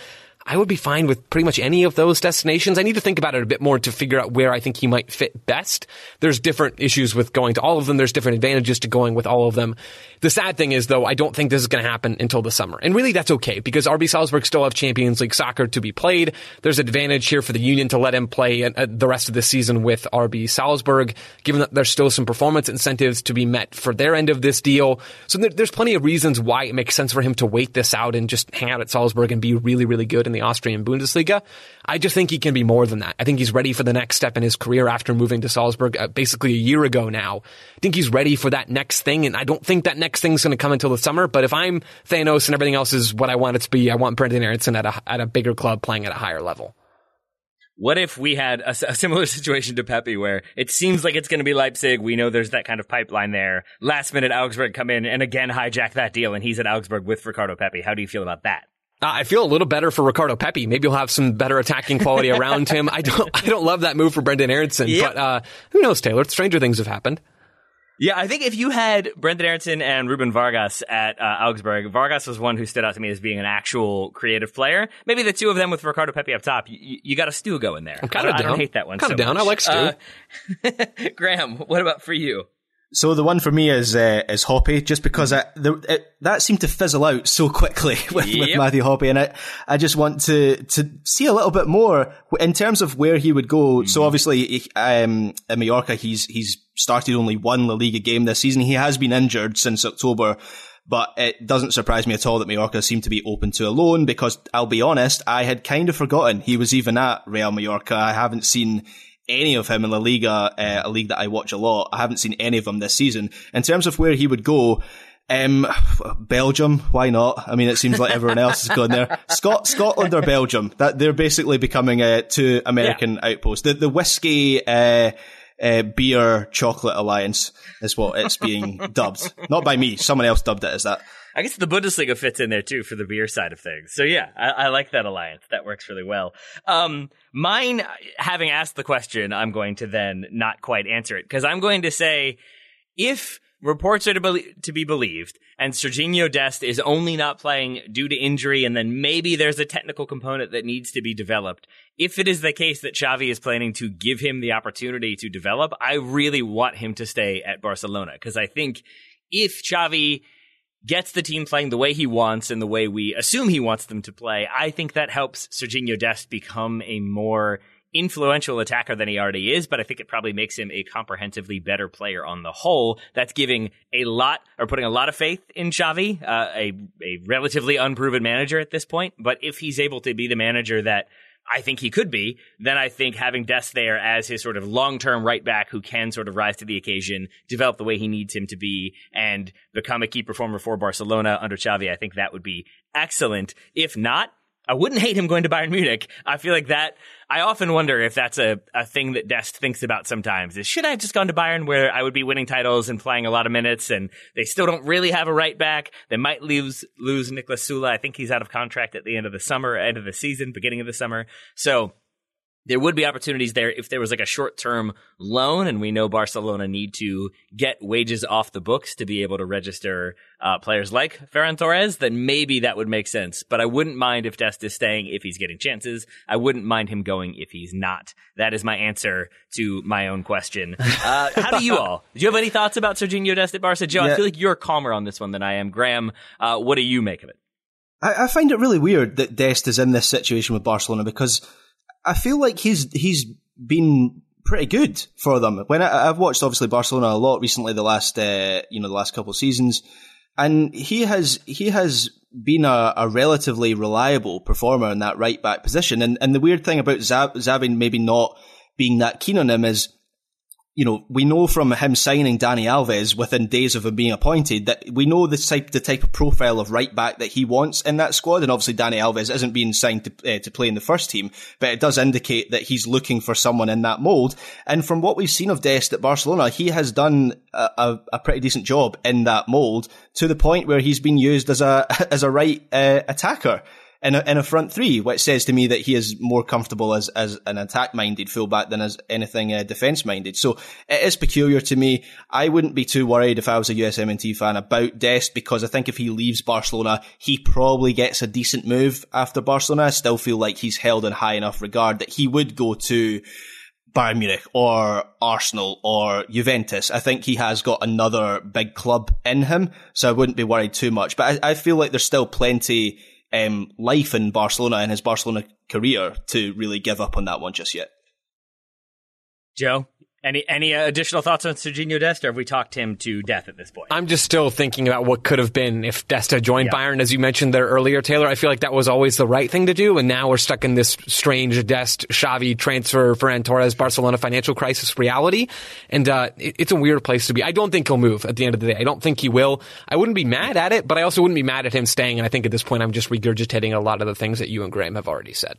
I would be fine with pretty much any of those destinations. I need to think about it a bit more to figure out where I think he might fit best. There's different issues with going to all of them. There's different advantages to going with all of them. The sad thing is, though, I don't think this is going to happen until the summer. And really, that's okay, because R B Salzburg still have Champions League soccer to be played. There's advantage here for the Union to let him play uh, the rest of the season with R B Salzburg, given that there's still some performance incentives to be met for their end of this deal. So there, there's plenty of reasons why it makes sense for him to wait this out and just hang out at Salzburg and be really, really good in the Austrian Bundesliga. I just think he can be more than that. I think he's ready for the next step in his career after moving to Salzburg uh, basically a year ago now. I think he's ready for that next thing, and I don't think that next thing's going to come until the summer. But if I'm Thanos and everything else is what I want it to be, I want Brendan Aronson at a, at a bigger club playing at a higher level. What if we had a, a similar situation to Pepe where it seems like it's going to be Leipzig? We know there's that kind of pipeline there. Last minute, Augsburg come in and again hijack that deal, and he's at Augsburg with Ricardo Pepi. How do you feel about that? Uh, I feel a little better for Ricardo Pepi. Maybe he'll have some better attacking quality around him. I don't I don't love that move for Brendan Aronson, yep. but uh, who knows, Taylor? Stranger things have happened. Yeah, I think if you had Brendan Aronson and Ruben Vargas at uh, Augsburg, Vargas was one who stood out to me as being an actual creative player. Maybe the two of them with Ricardo Pepi up top, you, you got a Stu going there. I'm kind of down. I don't hate that one kind so of down. much. I like Stu. Uh, Graham, what about for you? So the one for me is uh, is Hoppe, just because I, the, it, that seemed to fizzle out so quickly with, yep. with Matthew Hoppe, and I I just want to to see a little bit more in terms of where he would go. Mm-hmm. So obviously, um, at Mallorca, he's he's started only one La Liga game this season. He has been injured since October, but it doesn't surprise me at all that Mallorca seem to be open to a loan, because I'll be honest, I had kind of forgotten he was even at Real Mallorca. I haven't seen any of him in La Liga, uh, a league that I watch a lot. I haven't seen any of them this season. In terms of where he would go, um, Belgium, why not? I mean, it seems like everyone else is going there. Scot- Scotland or Belgium, that they're basically becoming uh, two American yeah. outposts. The the whiskey, uh, uh, beer, chocolate alliance is what it's being dubbed. Not by me, someone else dubbed it as that. I guess the Bundesliga fits in there too for the beer side of things. So yeah, I, I like that alliance. That works really well. Um, mine, having asked the question, I'm going to then not quite answer it, because I'm going to say, if reports are to be, to be believed, and Serginho Dest is only not playing due to injury, and then maybe there's a technical component that needs to be developed, if it is the case that Xavi is planning to give him the opportunity to develop, I really want him to stay at Barcelona, because I think if Xavi gets the team playing the way he wants and the way we assume he wants them to play, I think that helps Serginho Dest become a more influential attacker than he already is, but I think it probably makes him a comprehensively better player on the whole. That's giving a lot, or putting a lot of faith in Xavi, uh, a, a relatively unproven manager at this point. But if he's able to be the manager that I think he could be, then I think having Dest there as his sort of long-term right back who can sort of rise to the occasion, develop the way he needs him to be, and become a key performer for Barcelona under Xavi, I think that would be excellent. If not, I wouldn't hate him going to Bayern Munich. I feel like that, I often wonder if that's a, a thing that Dest thinks about sometimes, is should I have just gone to Bayern where I would be winning titles and playing a lot of minutes, and they still don't really have a right back. They might lose, lose Niklas Sula. I think he's out of contract at the end of the summer, end of the season, beginning of the summer. So there would be opportunities there if there was like a short-term loan, and we know Barcelona need to get wages off the books to be able to register uh, players like Ferran Torres, then maybe that would make sense. But I wouldn't mind if Dest is staying if he's getting chances. I wouldn't mind him going if he's not. That is my answer to my own question. Uh, how do you all? Do you have any thoughts about Serginho Dest at Barca? Joe, yeah. I feel like you're calmer on this one than I am. Graham, uh, what do you make of it? I, I find it really weird that Dest is in this situation with Barcelona, because I feel like he's he's been pretty good for them. When I, I've watched obviously Barcelona a lot recently, the last uh, you know the last couple of seasons, and he has he has been a, a relatively reliable performer in that right back position. And and the weird thing about Xavi maybe not being that keen on him is, you know, we know from him signing Dani Alves within days of him being appointed that we know the type, the type of profile of right back that he wants in that squad. And obviously Dani Alves isn't being signed to, uh, to play in the first team, but it does indicate that he's looking for someone in that mold. And from what we've seen of Dest at Barcelona, he has done a, a, a pretty decent job in that mold, to the point where he's been used as a, as a right uh, attacker. in a, in a front three, which says to me that he is more comfortable as, as an attack-minded fullback than as anything uh, defence-minded. So it is peculiar to me. I wouldn't be too worried if I was a U S M N T fan about Dest, because I think if he leaves Barcelona, he probably gets a decent move after Barcelona. I still feel like he's held in high enough regard that he would go to Bayern Munich or Arsenal or Juventus. I think he has got another big club in him, so I wouldn't be worried too much. But I, I feel like there's still plenty um, life in Barcelona and his Barcelona career to really give up on that one just yet. Joe, any any additional thoughts on Sergiño Dest, or have we talked him to death at this point? I'm just still thinking about what could have been if Dest had joined yeah. Bayern, as you mentioned there earlier, Taylor. I feel like that was always the right thing to do, and now we're stuck in this strange Dest, Xavi transfer, Ferran Torres, Barcelona financial crisis reality, and uh, it, it's a weird place to be. I don't think he'll move at the end of the day. I don't think he will. I wouldn't be mad at it, but I also wouldn't be mad at him staying, and I think at this point I'm just regurgitating a lot of the things that you and Graham have already said.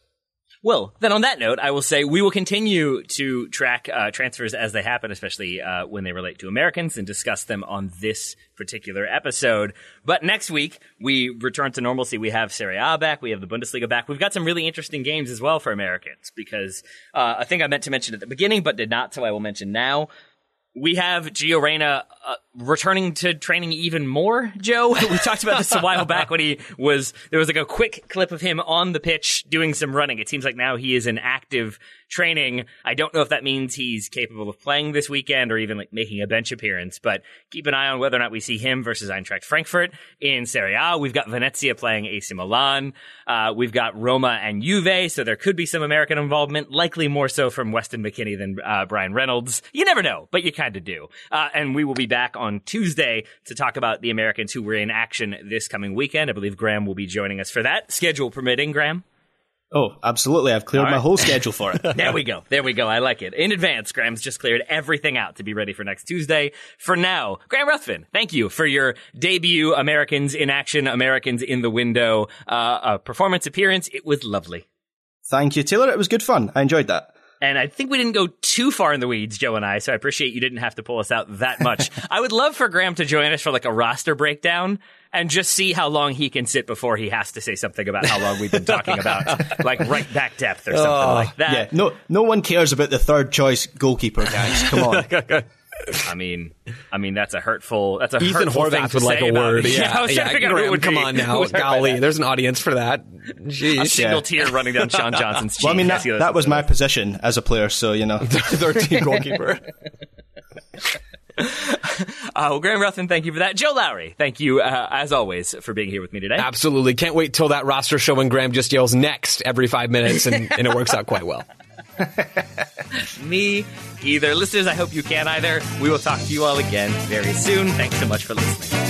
Well, then on that note, I will say we will continue to track uh, transfers as they happen, especially uh, when they relate to Americans, and discuss them on this particular episode. But next week, we return to normalcy. We have Serie A back. We have the Bundesliga back. We've got some really interesting games as well for Americans, because uh, I think I meant to mention at the beginning, but did not, so I will mention now. We have Gio Reyna uh, returning to training even more, Joe. We talked about this a while back when he was, there was like a quick clip of him on the pitch doing some running. It seems like now he is in active training. I don't know if that means he's capable of playing this weekend or even like making a bench appearance, but keep an eye on whether or not we see him versus Eintracht Frankfurt in Serie A. We've got Venezia playing A C Milan. Uh, we've got Roma and Juve, so there could be some American involvement, likely more so from Weston McKennie than uh, Brian Reynolds. You never know, but you kind of do. Uh, and we will be back on Tuesday to talk about the Americans who were in action this coming weekend. I believe Graham will be joining us for that. Schedule permitting, Graham? Oh, absolutely. I've cleared right. my whole schedule for it. There we go. There we go. I like it. In advance, Graham's just cleared everything out to be ready for next Tuesday. For now, Graham Ruthven, thank you for your debut Americans in Action, Americans in the Window uh, uh, performance appearance. It was lovely. Thank you, Taylor. It was good fun. I enjoyed that. And I think we didn't go too far in the weeds, Joe and I, so I appreciate you didn't have to pull us out that much. I would love for Graham to join us for like a roster breakdown and just see how long he can sit before he has to say something about how long we've been talking about, like right back depth or something oh, like that. Yeah, no, no one cares about the third choice goalkeeper, guys. Come on. I mean, I mean that's a hurtful. That's a Ethan hurtful thing Horvath to would like a about, word. Yeah, yeah, I was yeah, trying to figure out who it would Come be. on now, golly, there's an audience for that. Jeez. A single yeah. tear running down Sean Johnson's cheek. Well, I mean, that, that was my position as a player, so you know, third team goalkeeper. Uh, well, Graham Ruthven, thank you for that. Joe Lowry, thank you, uh, as always, for being here with me today. Absolutely. Can't wait till that roster show when Graham just yells next every five minutes, and, and it works out quite well. Me either. Listeners, I hope you can either. We will talk to you all again very soon. Thanks so much for listening.